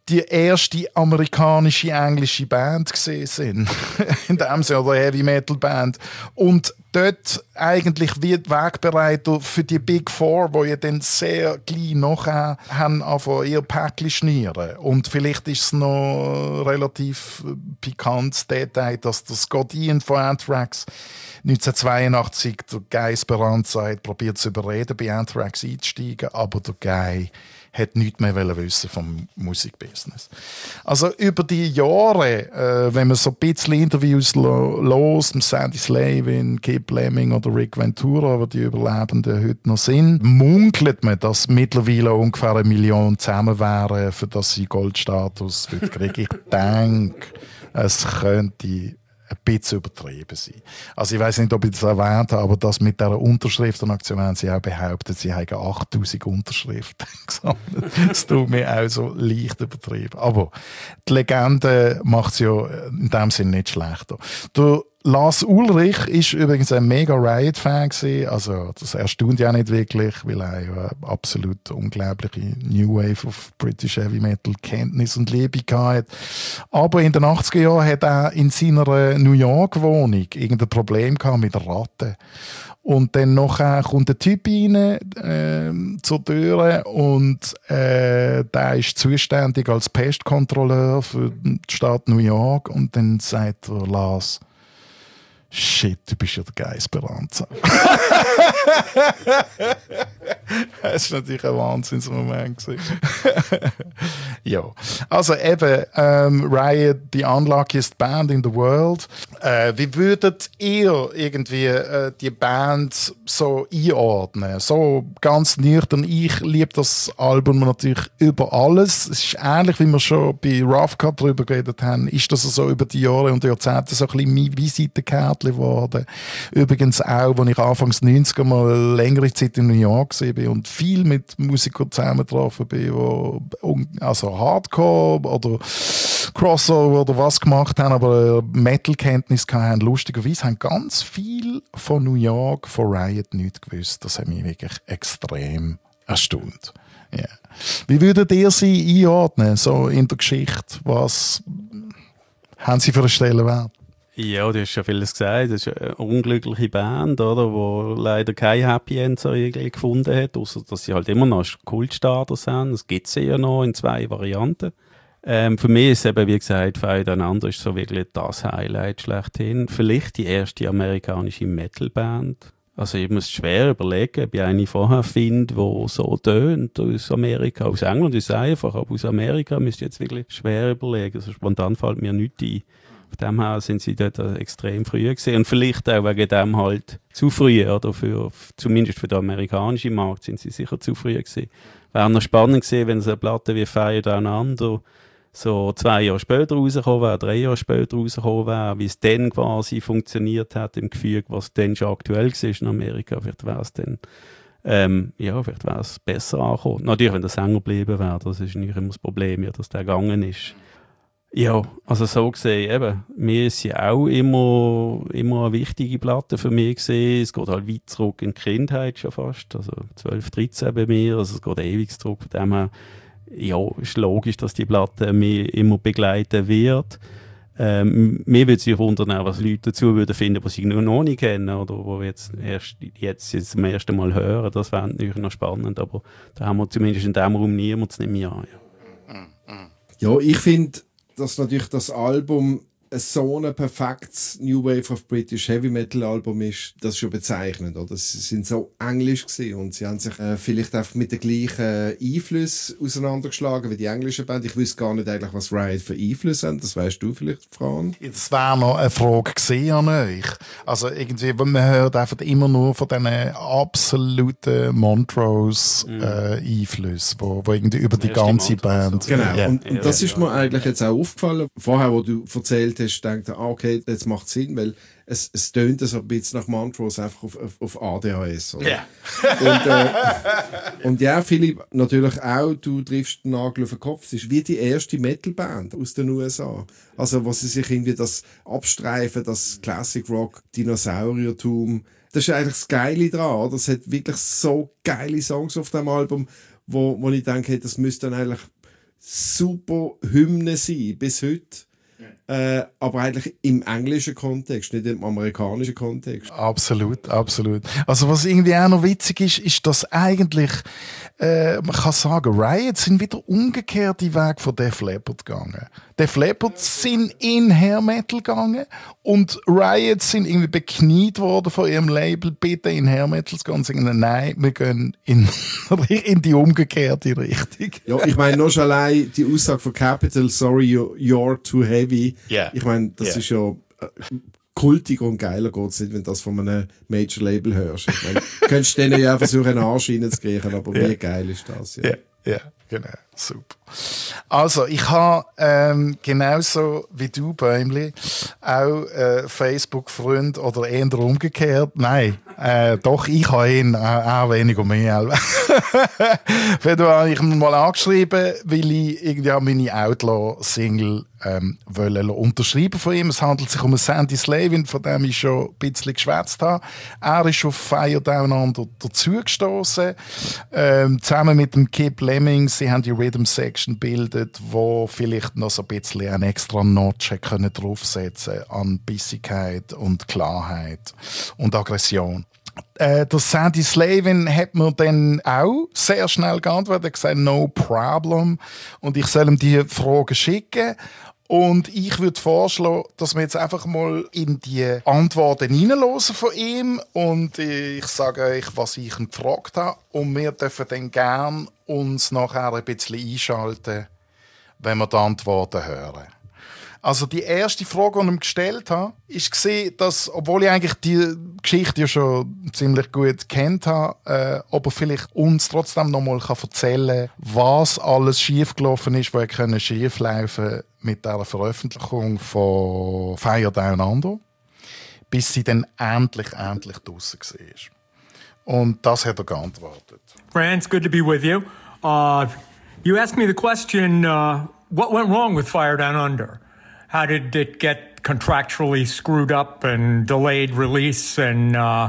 die erste amerikanische, englische Band gesehen sind. In dem Sinne, oder Heavy-Metal-Band. Und dort eigentlich wird Wegbereiter für die Big Four, die ja dann sehr gleich nachher haben angefangen, ihr Päckchen schnieren. Und vielleicht ist es noch relativ pikantes Detail, dass der Scott Ian von Anthrax neunzehnhundertzweiundachtzig der Guy Speranza hat probiert zu überreden, bei Anthrax einzusteigen, aber der Guy hat nichts mehr wissen vom Musikbusiness. Also über die Jahre, äh, wenn man so ein bisschen Interviews lo- los, Sandy Slavin, Kip Lemming oder Rick Ventura, wo die Überlebenden heute noch sind, munkelt man, dass mittlerweile ungefähr eine Million zusammen wären, für das sie Goldstatus kriegen. Ich denke, es könnte ein bisschen übertrieben sein. Also ich weiß nicht, ob ich das erwähnt habe, aber das mit dieser Unterschriftenaktion haben sie auch behauptet, sie haben achttausend Unterschriften gesammelt. Das tut mir auch so leicht übertrieben. Aber die Legende macht es ja in dem Sinne nicht schlechter. Der Lars Ulrich ist übrigens ein mega Riot-Fan gewesen. Also, das erstaunt ja nicht wirklich, weil er ja absolut unglaubliche New Wave of British Heavy Metal Kenntnis und Liebe hatte. Aber in den achtziger Jahren hat er in seiner New York Wohnung irgendein Problem gehabt mit Ratten. Und dann nachher kommt der Typ rein, äh, zur Tür und äh, der ist zuständig als Pestkontrolleur für die Stadt New York. Und dann sagt er, Lars, shit, du bist ja der Guy Speranza. Das war natürlich ein Wahnsinnsmoment. Ja, also eben, ähm, Riot, the unluckiest band in the world. Äh, wie würdet ihr irgendwie äh, die Band so einordnen? So ganz nüchtern. Ich liebe das Album natürlich über alles. Es ist ähnlich, wie wir schon bei Rough Cut darüber geredet haben, ist das so über die Jahre und Jahrzehnte so ein bisschen mein Visitenkärtchen geworden. Übrigens auch, als ich Anfangs neunziger mal längere Zeit in New York war und viel mit Musikern zusammengetroffen bin, die also Hardcore oder Crossover oder was gemacht haben, aber Metal-Kenntnis hatten. Lustigerweise haben ganz viel von New York, von Riot nichts gewusst. Das hat mich wirklich extrem erstaunt. Yeah. Wie würdet ihr sie einordnen, so in der Geschichte? Was haben sie für einen Stellenwert? Ja, du hast ja vieles gesagt. Das ist eine unglückliche Band, oder, wo leider kein Happy End so irgendwie gefunden hat, außer dass sie halt immer noch Kultstatus haben. Das gibt es ja noch in zwei Varianten. Ähm, für mich ist es eben, wie gesagt, Fire Down Under ist so wirklich das Highlight schlechthin. Vielleicht die erste amerikanische Metalband. Also ich muss schwer überlegen, ob ich eine vorher finde, die so tönt aus Amerika. Aus England ist es einfach, aber aus Amerika müsste ich jetzt wirklich schwer überlegen. Also spontan fällt mir nichts ein. Von dem her sind sie dort extrem früh gewesen. Und vielleicht auch wegen dem halt zu früh, oder für, zumindest für den amerikanischen Markt sind sie sicher zu früh gewesen. Wäre noch spannend gewesen, wenn so eine Platte wie Fire Down Under so zwei Jahre später rausgekommen wäre, drei Jahre später rausgekommen wäre, wie es dann quasi funktioniert hat im Gefüge, was dann schon aktuell war in Amerika. Vielleicht wäre es dann, ähm, ja, vielleicht wäre es besser angekommen. Natürlich, wenn der Sänger geblieben wäre, das ist nicht immer das Problem, ja, dass der gegangen ist. Ja, also so gesehen, eben, mir ist sie auch immer, immer eine wichtige Platte für mich gesehen. Es geht halt weit zurück in die Kindheit schon fast, also zwölf, dreizehn bei mir, also es geht ewig zurück. Von dem her, ja, ist logisch, dass die Platte mich immer begleiten wird. Ähm, mir würde sich wundern, was Leute dazu würden finden, die sie noch nicht kennen oder die jetzt erst jetzt, jetzt zum ersten Mal hören. Das wäre natürlich noch spannend, aber da haben wir zumindest in diesem Raum niemanden nicht mehr an. Ja, ja, ich finde, dass natürlich das Album so ein perfektes New Wave of British Heavy Metal Album ist, das ist schon bezeichnend, oder? Sie sind so englisch gewesen und sie haben sich äh, vielleicht einfach mit den gleichen Einflüssen auseinandergeschlagen wie die englische Band. Ich wüsste gar nicht eigentlich, was Riot für Einflüsse haben. Das weißt du vielleicht, Fran? Das wäre noch eine Frage gewesen an euch. Also irgendwie, man hört einfach immer nur von diesen absoluten Montrose-Einflüssen, mhm. äh, wo, wo irgendwie über die ganze Band... Genau, yeah. und, und das ist mir eigentlich jetzt auch aufgefallen. Vorher, wo du erzählt hast, denkt er, ah, okay, jetzt macht Sinn, weil es, es tönt so ein bisschen nach Montrose einfach auf, auf, auf A D H S. Oder? Yeah. und, äh, und ja, Philipp, natürlich auch, du triffst den Nagel auf den Kopf, es ist wie die erste Metalband aus den U S A. Also, wo sie sich irgendwie das abstreifen, das Classic Rock, Dinosauriertum, das ist eigentlich das Geile dran, oder? Es hat wirklich so geile Songs auf dem Album, wo, wo ich denke, hey, das müsste dann eigentlich super Hymne sein, bis heute. Äh, aber eigentlich im englischen Kontext, nicht im amerikanischen Kontext. Absolut, absolut. Also was irgendwie auch noch witzig ist, ist, dass eigentlich, äh, man kann sagen, Riot sind wieder umgekehrt die Weg von Def Leppard gegangen. Def Leppard sind in Hair Metal gegangen und Riot sind irgendwie bekniet worden von ihrem Label, bitte in Hair Metal zu gehen und sagen, nein, wir gehen in, in die umgekehrte Richtung. Ja, ich meine, nur schon allein die Aussage von Capitol, sorry, you're, you're too heavy. Yeah. Ich meine, das Yeah. ist ja äh, kultiger und geiler geht es nicht, wenn du das von einem Major-Label hörst. Ich meine, du könntest denen ja versuchen, einen Arsch reinzukriegen, aber Yeah. wie geil ist das? Ja, Ja, ja, genau, super. Also, ich habe ähm, genauso wie du, Bäumli, auch äh, Facebook-Freund oder eher umgekehrt. Nein, äh, doch, ich habe ihn auch, auch weniger mehr. Für du habe ich ihn mal angeschrieben, weil ich irgendwie meine Outlaw-Single ähm, wollen unterschreiben von ihm. Es handelt sich um einen Sandy Slavin, von dem ich schon ein bisschen geschwätzt habe. Er ist auf Fire Down Under dazugestoßen, ähm, zusammen mit dem Kip Lemming. Sie haben die Rhythm Section gebildet, wo vielleicht noch so ein bisschen einen extra Notch können draufsetzen an Bissigkeit und Klarheit und Aggression. Äh, der Sandy Slavin hat mir dann auch sehr schnell geantwortet, er hat gesagt, no problem. Und ich soll ihm die Fragen schicken. Und ich würde vorschlagen, dass wir jetzt einfach mal in die Antworten hineinhören von ihm. Und ich sage euch, was ich ihn gefragt habe. Und wir dürfen dann gerne uns nachher ein bisschen einschalten, wenn wir die Antworten hören. Also die erste Frage, die ich ihm gestellt habe, war, dass, obwohl ich eigentlich die Geschichte ja schon ziemlich gut kennt habe, äh, ob er vielleicht uns trotzdem noch mal erzählen kann, was alles schiefgelaufen ist, was er schieflaufen mit der Veröffentlichung von Fire Down Under, bis sie dann endlich, endlich draussen war. Und das hat er geantwortet. Franz, good to be with you. Uh, you asked me the question, uh, what went wrong with Fire Down Under? How did it get contractually screwed up and delayed release? And uh,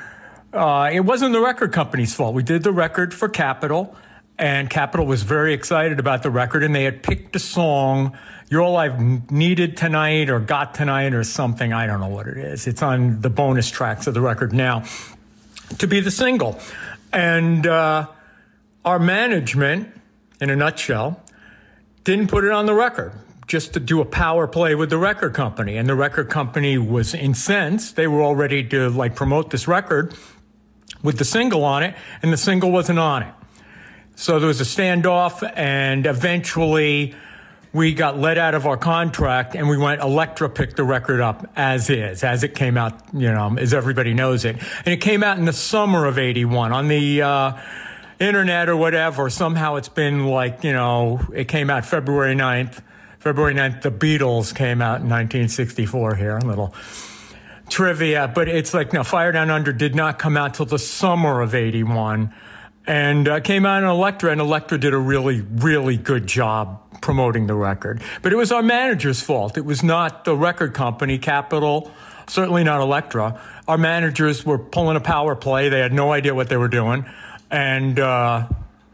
uh, it wasn't the record company's fault. We did the record for Capitol, and Capitol was very excited about the record, and they had picked a song, You're All I've Needed Tonight or Got Tonight or something. I don't know what it is. It's on the bonus tracks of the record now, to be the single. And uh, our management, in a nutshell, didn't put it on the record, just to do a power play with the record company. And the record company was incensed. They were all ready to like promote this record with the single on it, and the single wasn't on it. So there was a standoff, and eventually we got let out of our contract, and we went, Elektra picked the record up as is, as it came out, you know, as everybody knows it. And it came out in the summer of eighty-one on the uh, internet or whatever. Somehow it's been like, you know, it came out February ninth. February ninth, the Beatles came out in nineteen sixty-four here, a little trivia. But it's like, no, Fire Down Under did not come out till the summer of eighty-one. And uh, came out in Elektra, and Elektra did a really, really good job promoting the record. But it was our manager's fault. It was not the record company, Capitol, certainly not Elektra. Our managers were pulling a power play. They had no idea what they were doing. And uh,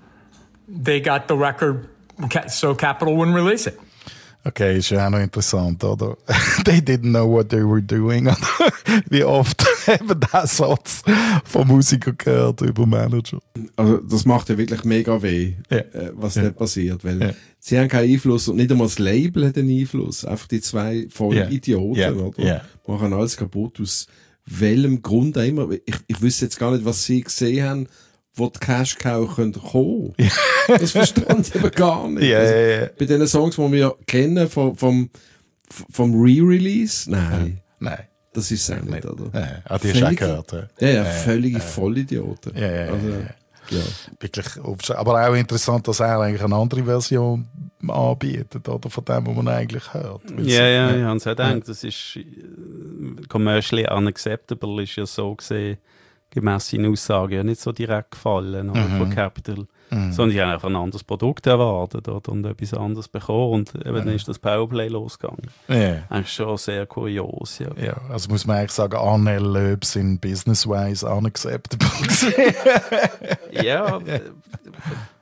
they got the record, so Capitol wouldn't release it. Okay, ist ja auch noch interessant, oder? They didn't know what they were doing. Wie oft haben diesen Satz von Musikern gehört über Manager. Also das macht ja wirklich mega weh, Ja. äh, was Ja. da passiert, weil Ja. sie haben keinen Einfluss und nicht einmal das Label hat einen Einfluss. Einfach die zwei Vollidioten, Ja. oder? Ja. Machen alles kaputt, aus welchem Grund auch immer. Ich, ich wüsste jetzt gar nicht, was sie gesehen haben, wo die Cash-Cow könnte kommen. Das verstand ich aber gar nicht. Ja, Also, ja, ja. bei den Songs, die wir kennen vom, vom, vom Re-Release, nein, Nein. das ist es auch nicht, oder? Ja, ah, die hast du auch Völlige- gehört. Ja, Ja, ja, völlige Vollidioten. Ja, ja, ja, Also, ja. ja. Wirklich aufsch- Aber auch interessant, dass er eigentlich eine andere Version anbietet, oder? Von dem, was man eigentlich hört. Weil Ja, sie- ja, ich habe es auch gedacht. Das ist äh, commercially unacceptable, ist ja so gesehen, gemäss seinen Aussagen ja nicht so direkt gefallen oder, von Capitol. Sondern ich habe einfach ein anderes Produkt erwartet oder, und etwas anderes bekommen. Und eben dann ist das Powerplay losgegangen. Ja. Eigentlich schon sehr kurios, ja. Ja, also muss man eigentlich sagen, Arnel Löb sind business-wise unacceptable. Ja, äh,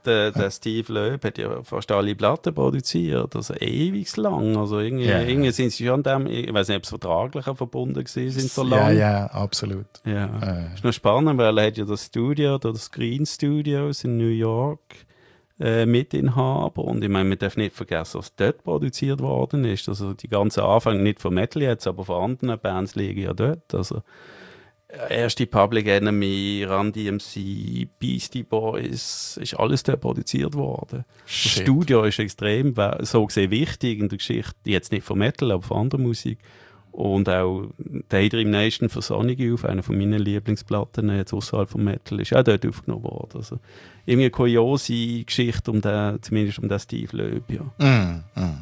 der, der Steve Loeb hat ja fast alle Platten produziert, also ewig lang. Also irgendwie, yeah. irgendwie sind sie schon an dem, ich weiß nicht, ob es vertraglicher verbunden gewesen sind so lange. Ja, ja, absolut. Ja. Äh. Ist noch spannend, weil er hat ja das Studio, das Screen Studios in New York äh, Mitinhaber. Und ich meine, man darf nicht vergessen, was dort produziert worden ist. Also die ganze Anfang, nicht von Metal jetzt, aber von anderen Bands liegen ja dort. Also erste Public Enemy, Run D M C, Beastie Boys, ist alles dort produziert worden. Shit. Das Studio ist extrem so gesehen wichtig in der Geschichte, jetzt nicht von Metal, aber von anderer Musik. Und auch Daydream Nation für Sonic Youth, eine von meinen Lieblingsplatten jetzt außerhalb von Metal, ist auch dort aufgenommen worden. Also irgendwie eine kuriose Geschichte um den, zumindest um den Steve Loeb. Ja. Mm, mm.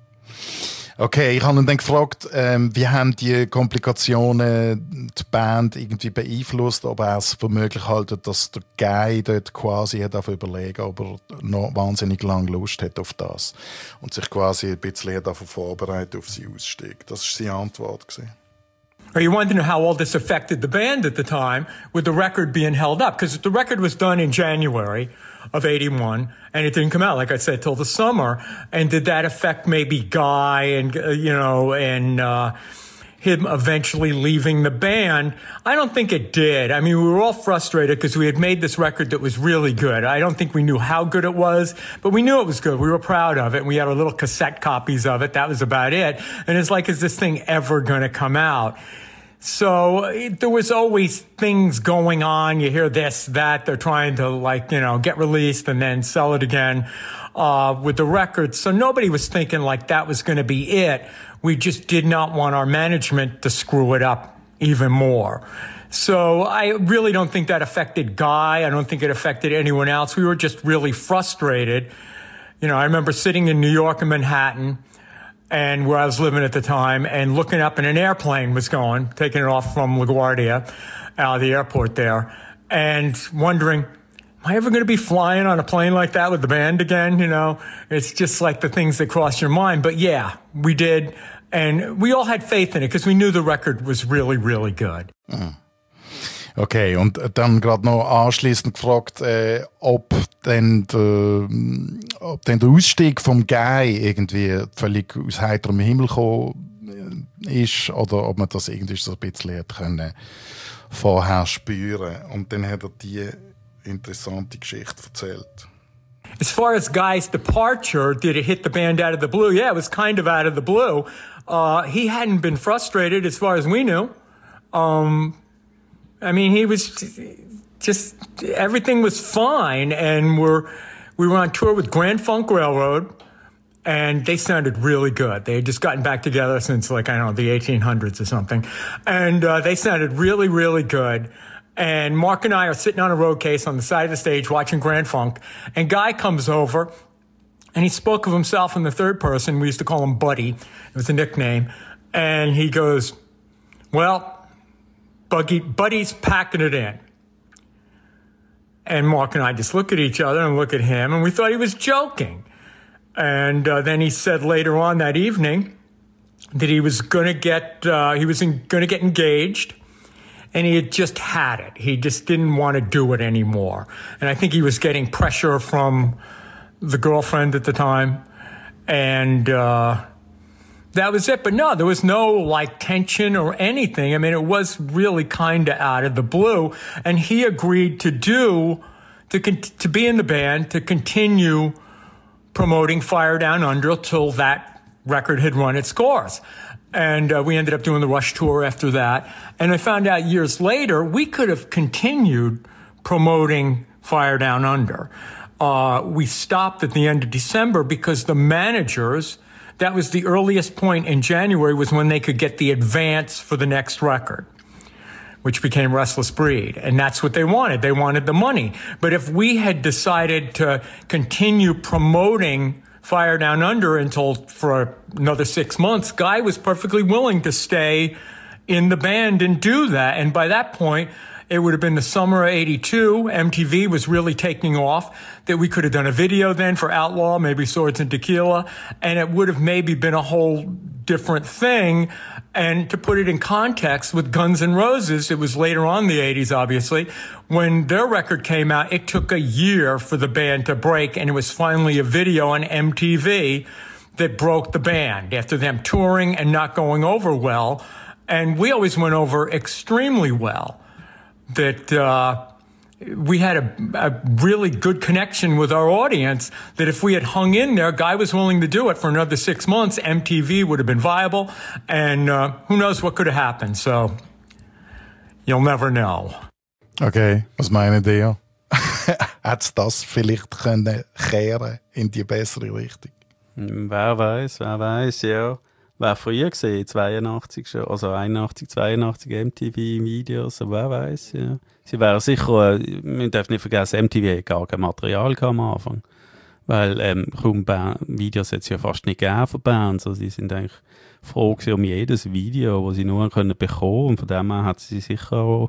Okay, ich habe ihn dann gefragt, ähm, wie haben die Komplikationen die Band irgendwie beeinflusst, ob er es für möglich haltet, dass der Guy dort quasi hat auf überlegen, ob er noch wahnsinnig lange Lust hat auf das und sich quasi ein bisschen davon vorbereitet auf seinen Ausstieg. Das war seine Antwort gewesen. You wanted to know how all this affected the band at the time with the record being held up. Because the record was done in January of eighty-one, and it didn't come out, like I said, till the summer. And did that affect maybe Guy and, uh, you know, and uh, him eventually leaving the band? I don't think it did. I mean, we were all frustrated because we had made this record that was really good. I don't think we knew how good it was, but we knew it was good. We were proud of it. And we had our little cassette copies of it. That was about it. And it's like, is this thing ever going to come out? So it, there was always things going on. You hear this, that. They're trying to, like, you know, get released and then sell it again uh, with the record. So nobody was thinking like that was going to be it. We just did not want our management to screw it up even more. So I really don't think that affected Guy. I don't think it affected anyone else. We were just really frustrated. You know, I remember sitting in New York and Manhattan, and where I was living at the time, and looking up, and an airplane was going, taking it off from LaGuardia, out of the airport there, and wondering, am I ever going to be flying on a plane like that with the band again? You know, it's just like the things that cross your mind. But yeah, we did, and we all had faith in it because we knew the record was really, really good. Mm. Okay, und dann gerade noch anschließend gefragt, äh, ob denn der, ob denn der Ausstieg vom Guy irgendwie völlig aus heiterem Himmel gekommen ist oder ob man das irgendwie so ein bisschen hat können vorher spüren. Und dann hat er die interessante Geschichte erzählt. As far as Guy's departure, did it hit the band out of the blue? Yeah, it was kind of out of the blue. Uh, he hadn't been frustrated as far as we knew. Um, I mean, he was just, everything was fine. And we're, we were on tour with Grand Funk Railroad, and they sounded really good. They had just gotten back together since, like, I don't know, the eighteen hundreds or something. And uh, they sounded really, really good. And Mark and I are sitting on a road case on the side of the stage watching Grand Funk. And Guy comes over, and he spoke of himself in the third person. We used to call him Buddy. It was a nickname. And he goes, well, Buggy, Buddy's packing it in. And Mark and I just look at each other and look at him, and we thought he was joking. And uh, then he said later on that evening that he was going to get, uh, he was going to get engaged, and he had just had it. He just didn't want to do it anymore. And I think he was getting pressure from the girlfriend at the time. And, uh, that was it. But no, there was no, like, tension or anything. I mean, it was really kind of out of the blue. And he agreed to do, to con- to be in the band, to continue promoting Fire Down Under till that record had run its course. And uh, we ended up doing the Rush tour after that. And I found out years later, we could have continued promoting Fire Down Under. Uh, we stopped at the end of December because the managers, that was the earliest point in January, was when they could get the advance for the next record, which became Restless Breed. And that's what they wanted. They wanted the money. But if we had decided to continue promoting Fire Down Under until for another six months, Guy was perfectly willing to stay in the band and do that. And by that point, it would have been the summer of eighty-two. M T V was really taking off, that we could have done a video then for Outlaw, maybe Swords and Tequila, and it would have maybe been a whole different thing. And to put it in context, with Guns N' Roses, it was later on in the eighties, obviously, when their record came out, it took a year for the band to break, and it was finally a video on M T V that broke the band after them touring and not going over well. And we always went over extremely well. That uh, we had a, a really good connection with our audience, that if we had hung in there, Guy was willing to do it for another six months, M T V would have been viable, and uh, who knows what could have happened. So, you'll never know. Okay, was meinen ihr? Hätte es das vielleicht können kehren in die bessere Richtung? Wer weiß, wer weiß, ja. Wäre früher gesehen, zweiundachtzig schon, also einundachtzig, zweiundachtzig M T V-Videos, wer weiß, ja. Sie wären sicher, wir dürfen nicht vergessen, M T V hat gar kein Material am Anfang. Weil ähm, kaum ba- Videos hat es ja fast nicht gegeben von Bands. Also sie sind eigentlich froh gewesen um jedes Video, das sie nur können bekommen. Und von dem her hat sie sicher auch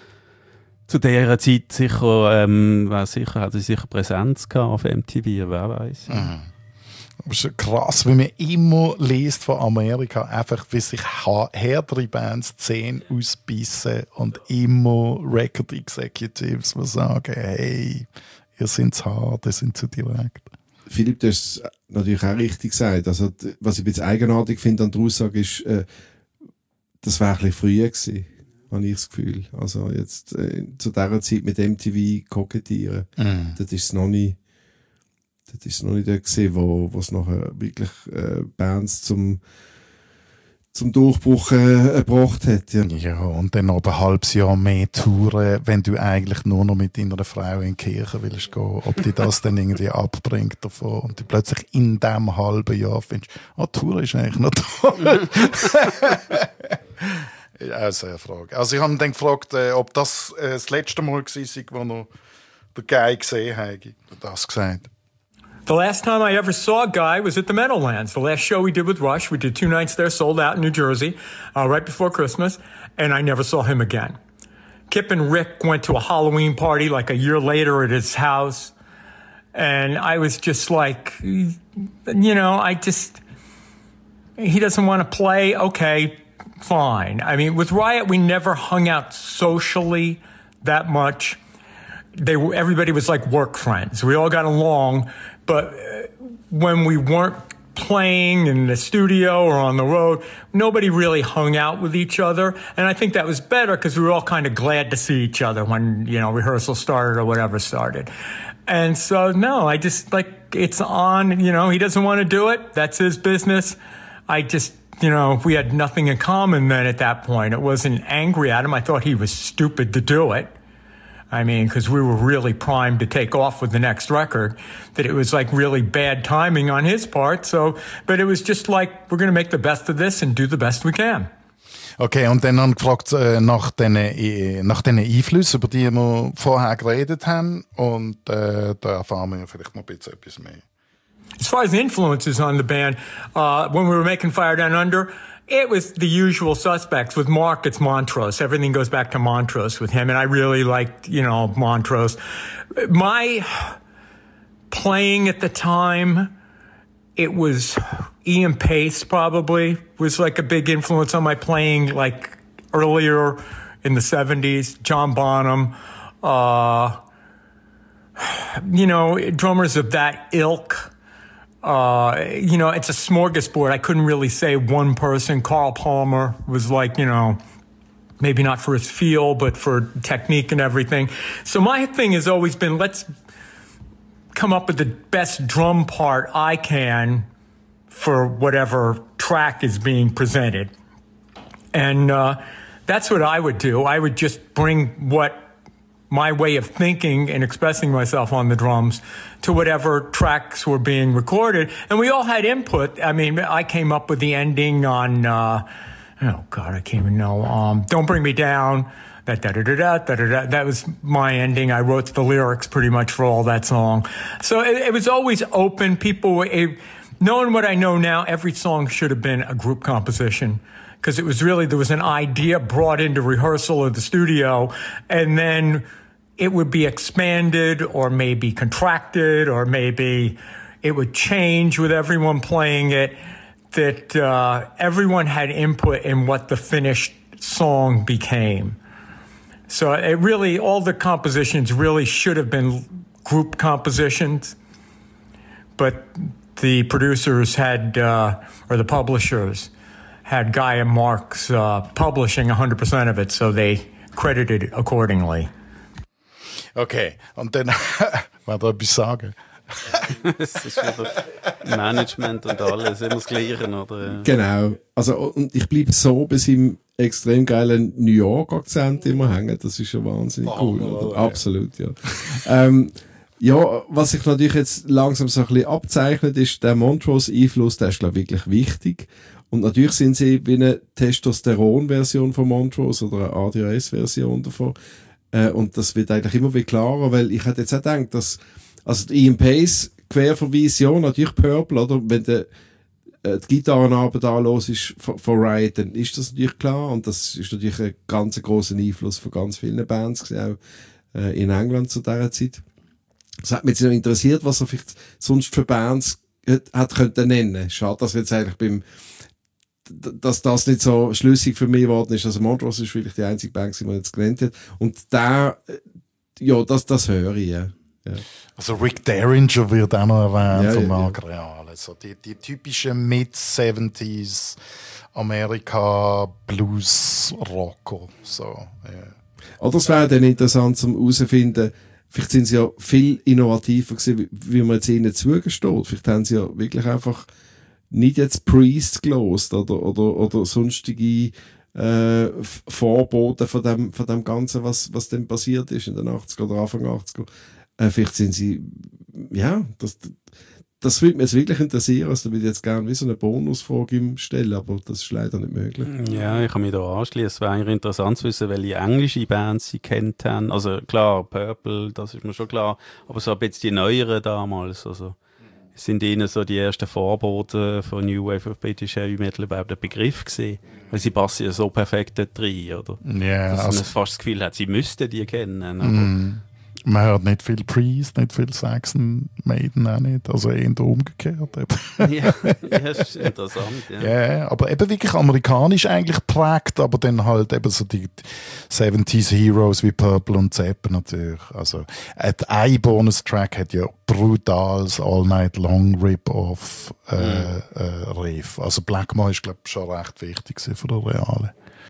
zu dieser Zeit sicher, ähm, sicher, hat sie sicher Präsenz gehabt auf M T V, wer weiß. Mhm. Es ist krass, wie man immer liest von Amerika, einfach wie sich ha- härtere Bands Szenen ausbissen und immer Record Executives, die sagen, hey, ihr seid zu hart, ihr seid zu direkt. Philipp, du hast es natürlich auch richtig gesagt. Also, was ich ein bisschen eigenartig finde an der Aussage ist, äh, das wäre ein bisschen früher gewesen, habe ich das Gefühl. Also jetzt äh, zu dieser Zeit mit M T V kokettieren, mm. das ist noch nicht Das ist noch nicht dort gewesen, wo, wo es nachher wirklich äh, Bands zum, zum Durchbruch äh, gebracht hat. Ja. ja, und dann noch ein halbes Jahr mehr touren, wenn du eigentlich nur noch mit deiner Frau in die Kirche willst gehen, ob die das dann irgendwie abbringt davon und du plötzlich in diesem halben Jahr findest, ah, Touren ist eigentlich noch toll. Ja, sehr Frage. Also ich habe dann gefragt, äh, ob das äh, das letzte Mal war, wo noch der Guy gesehen habe. Das gesagt. The last time I ever saw Guy was at the Meadowlands. The last show we did with Rush, we did two nights there, sold out in New Jersey, uh, right before Christmas, and I never saw him again. Kip and Rick went to a Halloween party like a year later at his house, and I was just like, you know, I just, he doesn't want to play, okay, fine. I mean, with Riot, we never hung out socially that much. They were, everybody was like work friends. We all got along. But when we weren't playing in the studio or on the road, nobody really hung out with each other. And I think that was better because we were all kind of glad to see each other when, you know, rehearsal started or whatever started. And so, no, I just, like, it's on, you know, he doesn't want to do it. That's his business. I just, you know, we had nothing in common then at that point. It wasn't angry at him. I thought he was stupid to do it. I mean, because we were really primed to take off with the next record, that it was like really bad timing on his part. So, but it was just like, we're going to make the best of this and do the best we can. Okay, und dann haben wir gefragt äh, nach den äh, nach den Einflüssen, über die wir vorher geredet haben. Und äh, da erfahren wir vielleicht noch ein bisschen etwas mehr. As far as the influences on the band, uh, when we were making Fire Down Under, it was the usual suspects. With Mark, it's Montrose. Everything goes back to Montrose with him, and I really liked, you know, Montrose. My playing at the time, it was Ian Pace probably was like a big influence on my playing, like earlier in the seventies. John Bonham, uh, you know, drummers of that ilk. Uh, you know, it's a smorgasbord. I couldn't really say one person. Carl Palmer was like, you know, maybe not for his feel, but for technique and everything. So my thing has always been, let's come up with the best drum part I can for whatever track is being presented. And uh, that's what I would do. I would just bring what my way of thinking and expressing myself on the drums to whatever tracks were being recorded. And we all had input. I mean, I came up with the ending on, uh, oh God, I can't even know. Um, Don't Bring Me Down. That, da, da, da, da, da, da, da. That was my ending. I wrote the lyrics pretty much for all that song. So it, it was always open. People, it, knowing what I know now, every song should have been a group composition. Because it was really, there was an idea brought into rehearsal or the studio, and then it would be expanded or maybe contracted or maybe it would change with everyone playing it. that uh, everyone had input in what the finished song became. So it really, all the compositions really should have been group compositions, but the producers had, uh, or the publishers had Guy and Marks uh, publishing one hundred percent of it, so they credited it accordingly. Okay, und dann, was soll ich sagen? Es ist wieder Management und alles immer das Gleiche, oder? Genau. Also, und ich bleibe so bei seinem extrem geilen New York-Akzent immer hängen. Das ist schon wahnsinnig cool. Oh, Oder? Absolut, ja. ähm, ja, was sich natürlich jetzt langsam so ein bisschen abzeichnet, ist der Montrose-Einfluss, der ist, glaube ich, wirklich wichtig. Und natürlich sind sie wie eine Testosteron-Version von Montrose oder eine A D H S-Version davon. Äh, und das wird eigentlich immer wieder klarer, weil ich hätte jetzt auch gedacht, dass also Ian Pace, Querverweis, ja, natürlich Purple, oder? Wenn der, äh, die Gitarrenarbeit da los ist von, von Riot, dann ist das natürlich klar. Und das ist natürlich ein ganz grosser Einfluss von ganz vielen Bands, auch äh, in England zu dieser Zeit. Das hat mich jetzt noch interessiert, was er vielleicht sonst für Bands hat, hat können nennen. Schade, dass jetzt eigentlich beim, dass das nicht so schlüssig für mich geworden ist. Also Montrose ist vielleicht die einzige Band, die man jetzt genannt hat. Und da, ja, das, das höre ich, ja. Ja. Also Rick Derringer wird auch noch erwähnt ja, von ja, Mark Real. Also die, die typischen Mid-Seventies Amerika Blues-Rocker. So, yeah. Oder es wäre dann interessant zum herauszufinden, vielleicht sind sie ja viel innovativer gewesen, wie man jetzt ihnen zugesteht. Vielleicht haben sie ja wirklich einfach nicht jetzt Priest gelost oder, oder, oder sonstige äh, Vorboten von dem, von dem Ganzen, was, was dann passiert ist in den achtziger oder Anfang achtziger. Äh, vielleicht sind sie, ja, das, das würde mich jetzt wirklich interessieren. Also, da würde ich jetzt gerne wie so eine Bonusfrage ihm stellen, aber das ist leider nicht möglich. Ja, ich kann mich da anschließen. Es wäre eigentlich interessant zu wissen, welche englische Bands sie kennt haben. Also klar, Purple, das ist mir schon klar. Aber so ein bisschen die neueren damals, also sind ihnen so die ersten Vorboten von New Wave of British Heavy Metal überhaupt ein Begriff gewesen? Weil sie passen ja so perfekt dort rein, oder? Ja, yeah, dass also, man fast das Gefühl hat, sie müssten die kennen. Aber mm, man hört nicht viel Priest, nicht viel Saxon Maiden auch nicht. Also eher umgekehrt. ja, ja, das ist interessant. Ja, yeah, aber eben wirklich amerikanisch eigentlich geprägt, aber dann halt eben so die seventies Heroes wie Purple und Zepp natürlich. Also ein Bonus-Track hat ja brutales All Night Long Rip-Off äh, mhm. äh, Riff. Also Blackmore ist, glaube ich, schon recht wichtig für den Realen.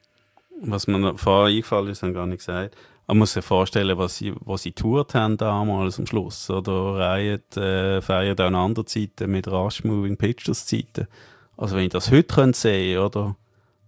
Was mir vorher eingefallen ist, haben gar nicht gesagt. Man muss sich vorstellen, was sie, was sie tourt haben damals am Schluss. Oder Riot äh, feiert auch in anderen Zeiten mit Rush Moving Pictures Zeiten. Also wenn ich das heute könnte sehen, oder?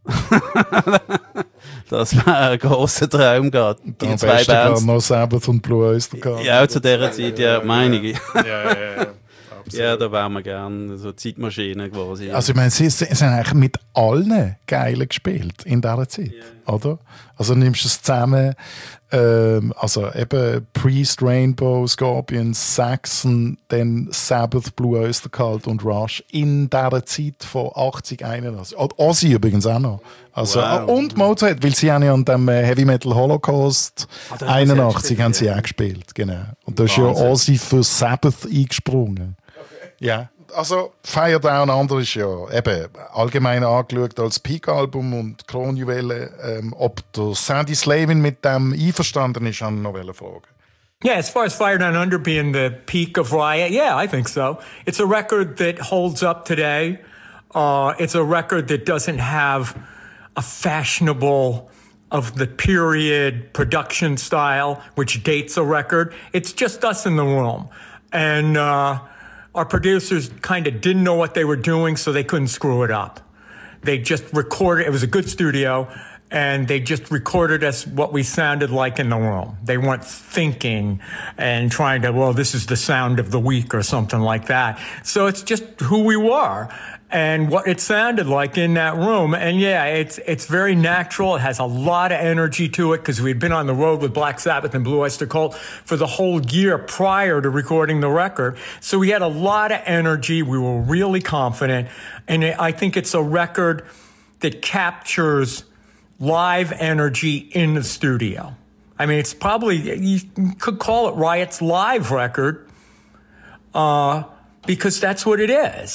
Das wäre ein grosser Traum gehabt. Die am zwei Bands. noch Sabbath und Blue Oyster gehabt. Ja, auch zu dieser Zeit, ja, meine ich. Ja, ja, ja. Ja, da wären wir gerne so Zeitmaschinen quasi. Also ich meine, sie, sie haben eigentlich mit allen Geilen gespielt in dieser Zeit, yeah. Oder? Also nimmst du es zusammen, ähm, also eben Priest, Rainbow, Scorpions, Saxon, dann Sabbath, Blue Oyster Cult und Rush in dieser Zeit von achtzig, einundachtzig. Ozzy übrigens auch noch. Also, wow. Und Mozart, weil sie haben ja an dem Heavy Metal Holocaust ah, einundachtzig haben sie auch gespielt, genau. Und da ist ja Ozzy für Sabbath eingesprungen. Ja, also Fire Down Under ist ja eben allgemein angeschaut als Peak-Album und Kronjuwele. Ähm, ob der Sandy Slavin mit dem einverstanden ist, haben wir noch fragen. Yeah, as far as Fire Down Under being the peak of Riot, yeah, I think so. It's a record that holds up today. Uh, it's a record that doesn't have a fashionable of the period production style, which dates a record. It's just us in the room. And, uh, our producers kind of didn't know what they were doing, so they couldn't screw it up. They just recorded, it was a good studio, and they just recorded us what we sounded like in the room. They weren't thinking and trying to, well, this is the sound of the week or something like that. So it's just who we were and what it sounded like in that room. And yeah, it's it's very natural. It has a lot of energy to it because we'd been on the road with Black Sabbath and Blue Oyster Cult for the whole year prior to recording the record. So we had a lot of energy. We were really confident. And I think it's a record that captures live energy in the studio. I mean, it's probably, you could call it Riot's live record uh, because that's what it is.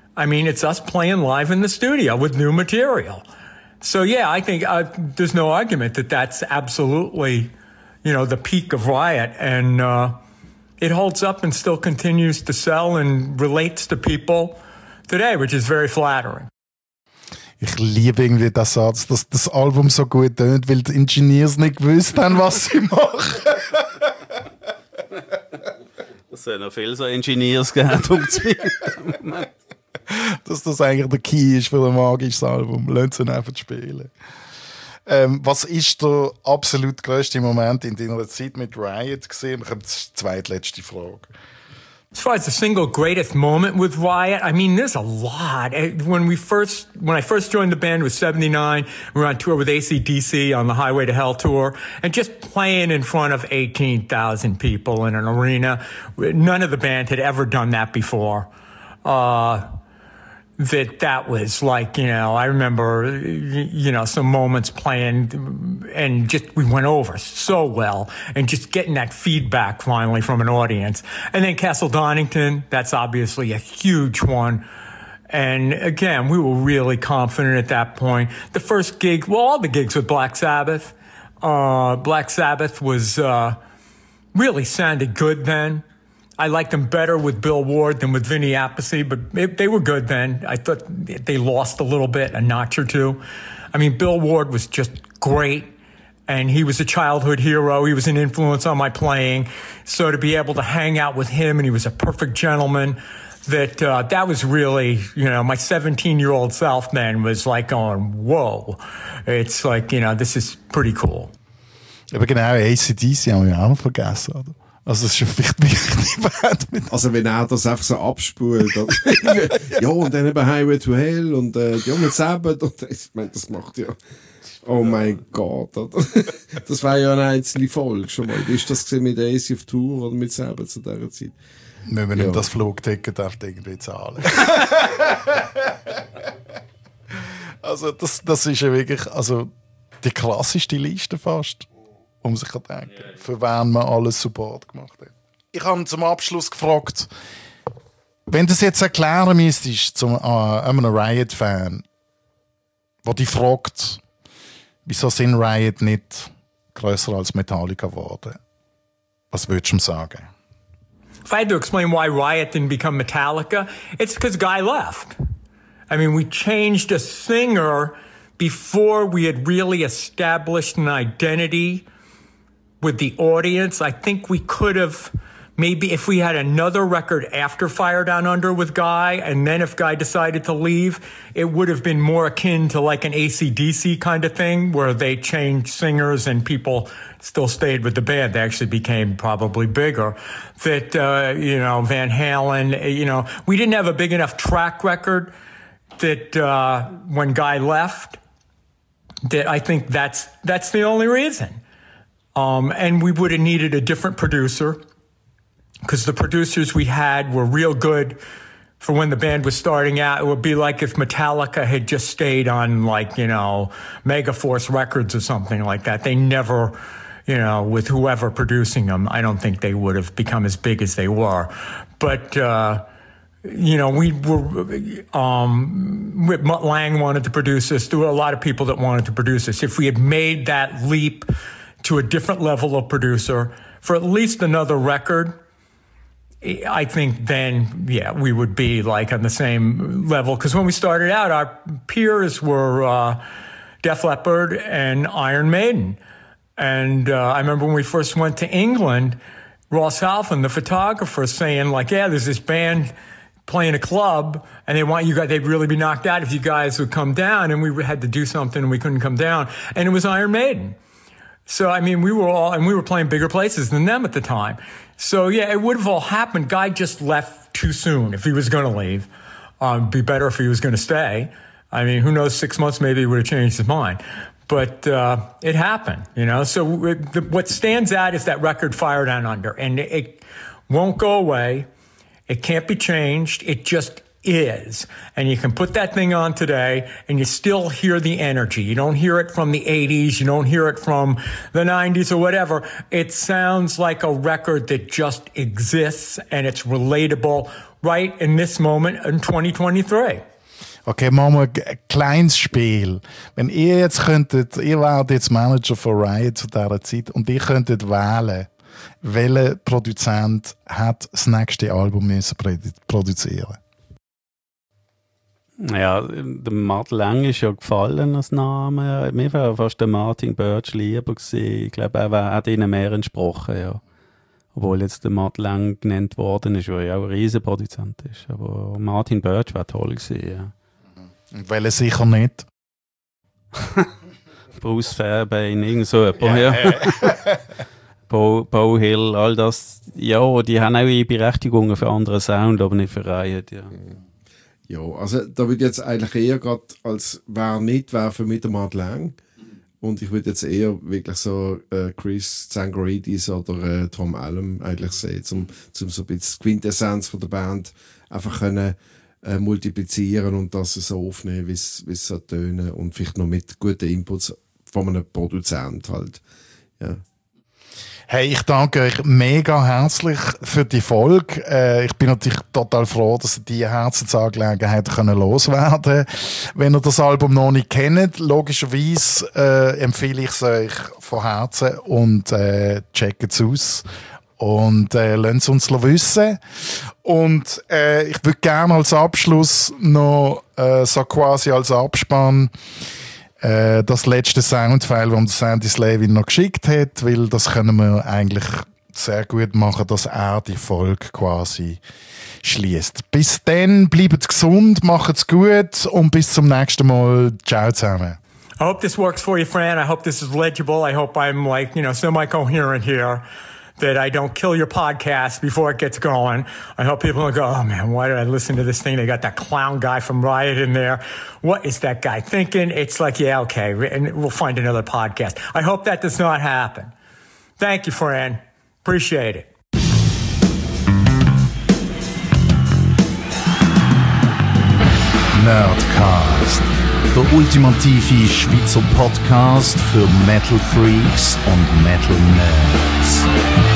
I mean, it's us playing live in the studio with new material. So, yeah, I think uh, there's no argument that that's absolutely, you know, the peak of Riot. And uh, it holds up and still continues to sell and relates to people today, which is very flattering. Ich liebe irgendwie den Satz, dass das Album so gut tönt, weil die Engineers nicht gewusst haben, was sie machen. Es sind noch viele so Engineers gehabt, um zu spielen. Dass das eigentlich der Key ist für ein magisches Album. Lasst sie einfach spielen. Ähm, was ist der absolut grösste Moment in deiner Zeit mit Riot gewesen? Ich habe die zweitletzte Frage. As far as the single greatest moment with Riot, I mean, there's a lot. When we first, when I first joined the band, it was seventy-nine. We were on tour with A C D C on the Highway to Hell tour, and just playing in front of eighteen thousand people in an arena. None of the band had ever done that before. Uh, that that was like, you know, I remember, you know, some moments playing and just, we went over so well and just getting that feedback finally from an audience. And then Castle Donington, that's obviously a huge one. And again, we were really confident at that point. The first gig, well, all the gigs with Black Sabbath, uh, Black Sabbath was, uh, really sounded good then. I liked them better with Bill Ward than with Vinny Appice, but it, they were good then. I thought they lost a little bit, a notch or two. I mean, Bill Ward was just great, and he was a childhood hero. He was an influence on my playing. So to be able to hang out with him, and he was a perfect gentleman, that uh, that was really, you know, my seventeen-year-old self then was like going, whoa. It's like, you know, this is pretty cool. Aber genau, A C D C haben wir auch noch vergessen, oder? Also das ist schon vielleicht wichtig. Also wenn er das einfach so abspult. Ja, und dann eben Highway to Hell und äh, ja, mit Sabbath. Und ich meine, das macht ja... Oh mein Gott. Oder? Das war ja eine einzelne Folge schon mal. Wie ist das mit A C auf Tour oder mit Sabbath zu dieser Zeit? Müssen wir nicht das Flugticket irgendwie zahlen. Also das, das ist ja wirklich also die klassischste Liste fast. Um sich zu denken, yeah, yeah. Für wen man alles Support gemacht hat. Ich habe zum Abschluss gefragt, wenn du es jetzt erklären müsstest zu äh, einem Riot-Fan, der dich fragt, wieso sind Riot nicht grösser als Metallica geworden, was würdest du ihm sagen? If I had to explain why Riot didn't become Metallica, it's because Guy left. I mean, we changed a singer before we had really established an identity with the audience. I think we could have, maybe if we had another record after Fire Down Under with Guy, and then if Guy decided to leave, it would have been more akin to like an A C D C kind of thing, where they changed singers and people still stayed with the band. They actually became probably bigger. That, uh, you know, Van Halen, you know, we didn't have a big enough track record that uh, when Guy left, that I think that's that's the only reason. Um, and we would have needed a different producer because the producers we had were real good for when the band was starting out. It would be like if Metallica had just stayed on, like, you know, Megaforce Records or something like that. They never, you know, with whoever producing them, I don't think they would have become as big as they were. But, uh, you know, we were, um, Mutt Lange wanted to produce us. There were a lot of people that wanted to produce us. If we had made that leap to a different level of producer for at least another record, I think then, yeah, we would be like on the same level. Because when we started out, our peers were uh, Def Leppard and Iron Maiden. And uh, I remember when we first went to England, Ross Halfon, the photographer, saying like, yeah, there's this band playing a club and they want you guys, they'd really be knocked out if you guys would come down. And we had to do something and we couldn't come down. And it was Iron Maiden. So, I mean, we were all, and we were playing bigger places than them at the time. So, yeah, it would have all happened. Guy just left too soon if he was going to leave. Um, it'd be better if he was going to stay. I mean, who knows, six months maybe he would have changed his mind. But uh, it happened, you know. So it, the, what stands out is that record Fire Down Under. And it, it won't go away. It can't be changed. It just is. And you can put that thing on today and you still hear the energy. You don't hear it from the eighties. You don't hear it from the nineties or whatever. It sounds like a record that just exists and it's relatable right in this moment in twenty twenty-three. Okay, machen wir ein kleines Spiel. Wenn ihr jetzt könntet, ihr wärt jetzt Manager von Riot zu dieser Zeit und ihr könntet wählen, welcher Produzent hat das nächste Album müssen produzieren? Ja, der Matt Lang ist ja gefallen als Name. Mir wäre fast der Martin Birch lieber gewesen. Ich glaube, er hat ihnen mehr entsprochen, ja. Obwohl jetzt der Matt Lang genannt worden ist, der ja auch ein Riesenproduzent ist. Aber Martin Birch wäre toll gewesen, ja. Und welcher sicher nicht? Bruce Fairbairn, irgend so jemand, ja. ja. Bo, Bo Hill, all das, ja, die haben auch ihre Berechtigungen für andere Sound, aber nicht für Riot, ja. Ja, also da würde ich jetzt eigentlich eher gerade als wer nicht werfen mit dem Matt Lang. Und ich würde jetzt eher wirklich so äh, Chris Tsangarides oder äh, Tom Allen eigentlich sehen, um zum so ein bisschen die Quintessenz von der Band einfach können äh, multiplizieren und das so aufnehmen, wie es so tönen und vielleicht noch mit guten Inputs von einem Produzent halt. Ja. Hey, ich danke euch mega herzlich für die Folge. Äh, ich bin natürlich total froh, dass ihr diese Herzensangelegenheit können loswerden können. Wenn ihr das Album noch nicht kennt, logischerweise äh, empfehle ich es euch von Herzen und äh, checkt es aus. Und äh, lasst es uns wissen. Und äh, ich würde gerne als Abschluss noch äh, so quasi als Abspann Äh, das letzte Soundfile, das uns Sandy Slavin noch geschickt hat, weil das können wir eigentlich sehr gut machen, dass er die Folge quasi schließt. Bis dann, bleibt gesund, macht's gut und bis zum nächsten Mal. Ciao zusammen. I hope this works for you, Fran. I hope this is legible. I hope I'm like, you know, semi-coherent here, that I don't kill your podcast before it gets going. I hope people will go, oh man, why did I listen to this thing? They got that clown guy from Riot in there. What is that guy thinking? It's like, yeah, okay, and we'll find another podcast. I hope that does not happen. Thank you, Fran. Appreciate it. Nerdcast, der ultimative Schweizer Podcast für Metal Freaks und Metal Nerds.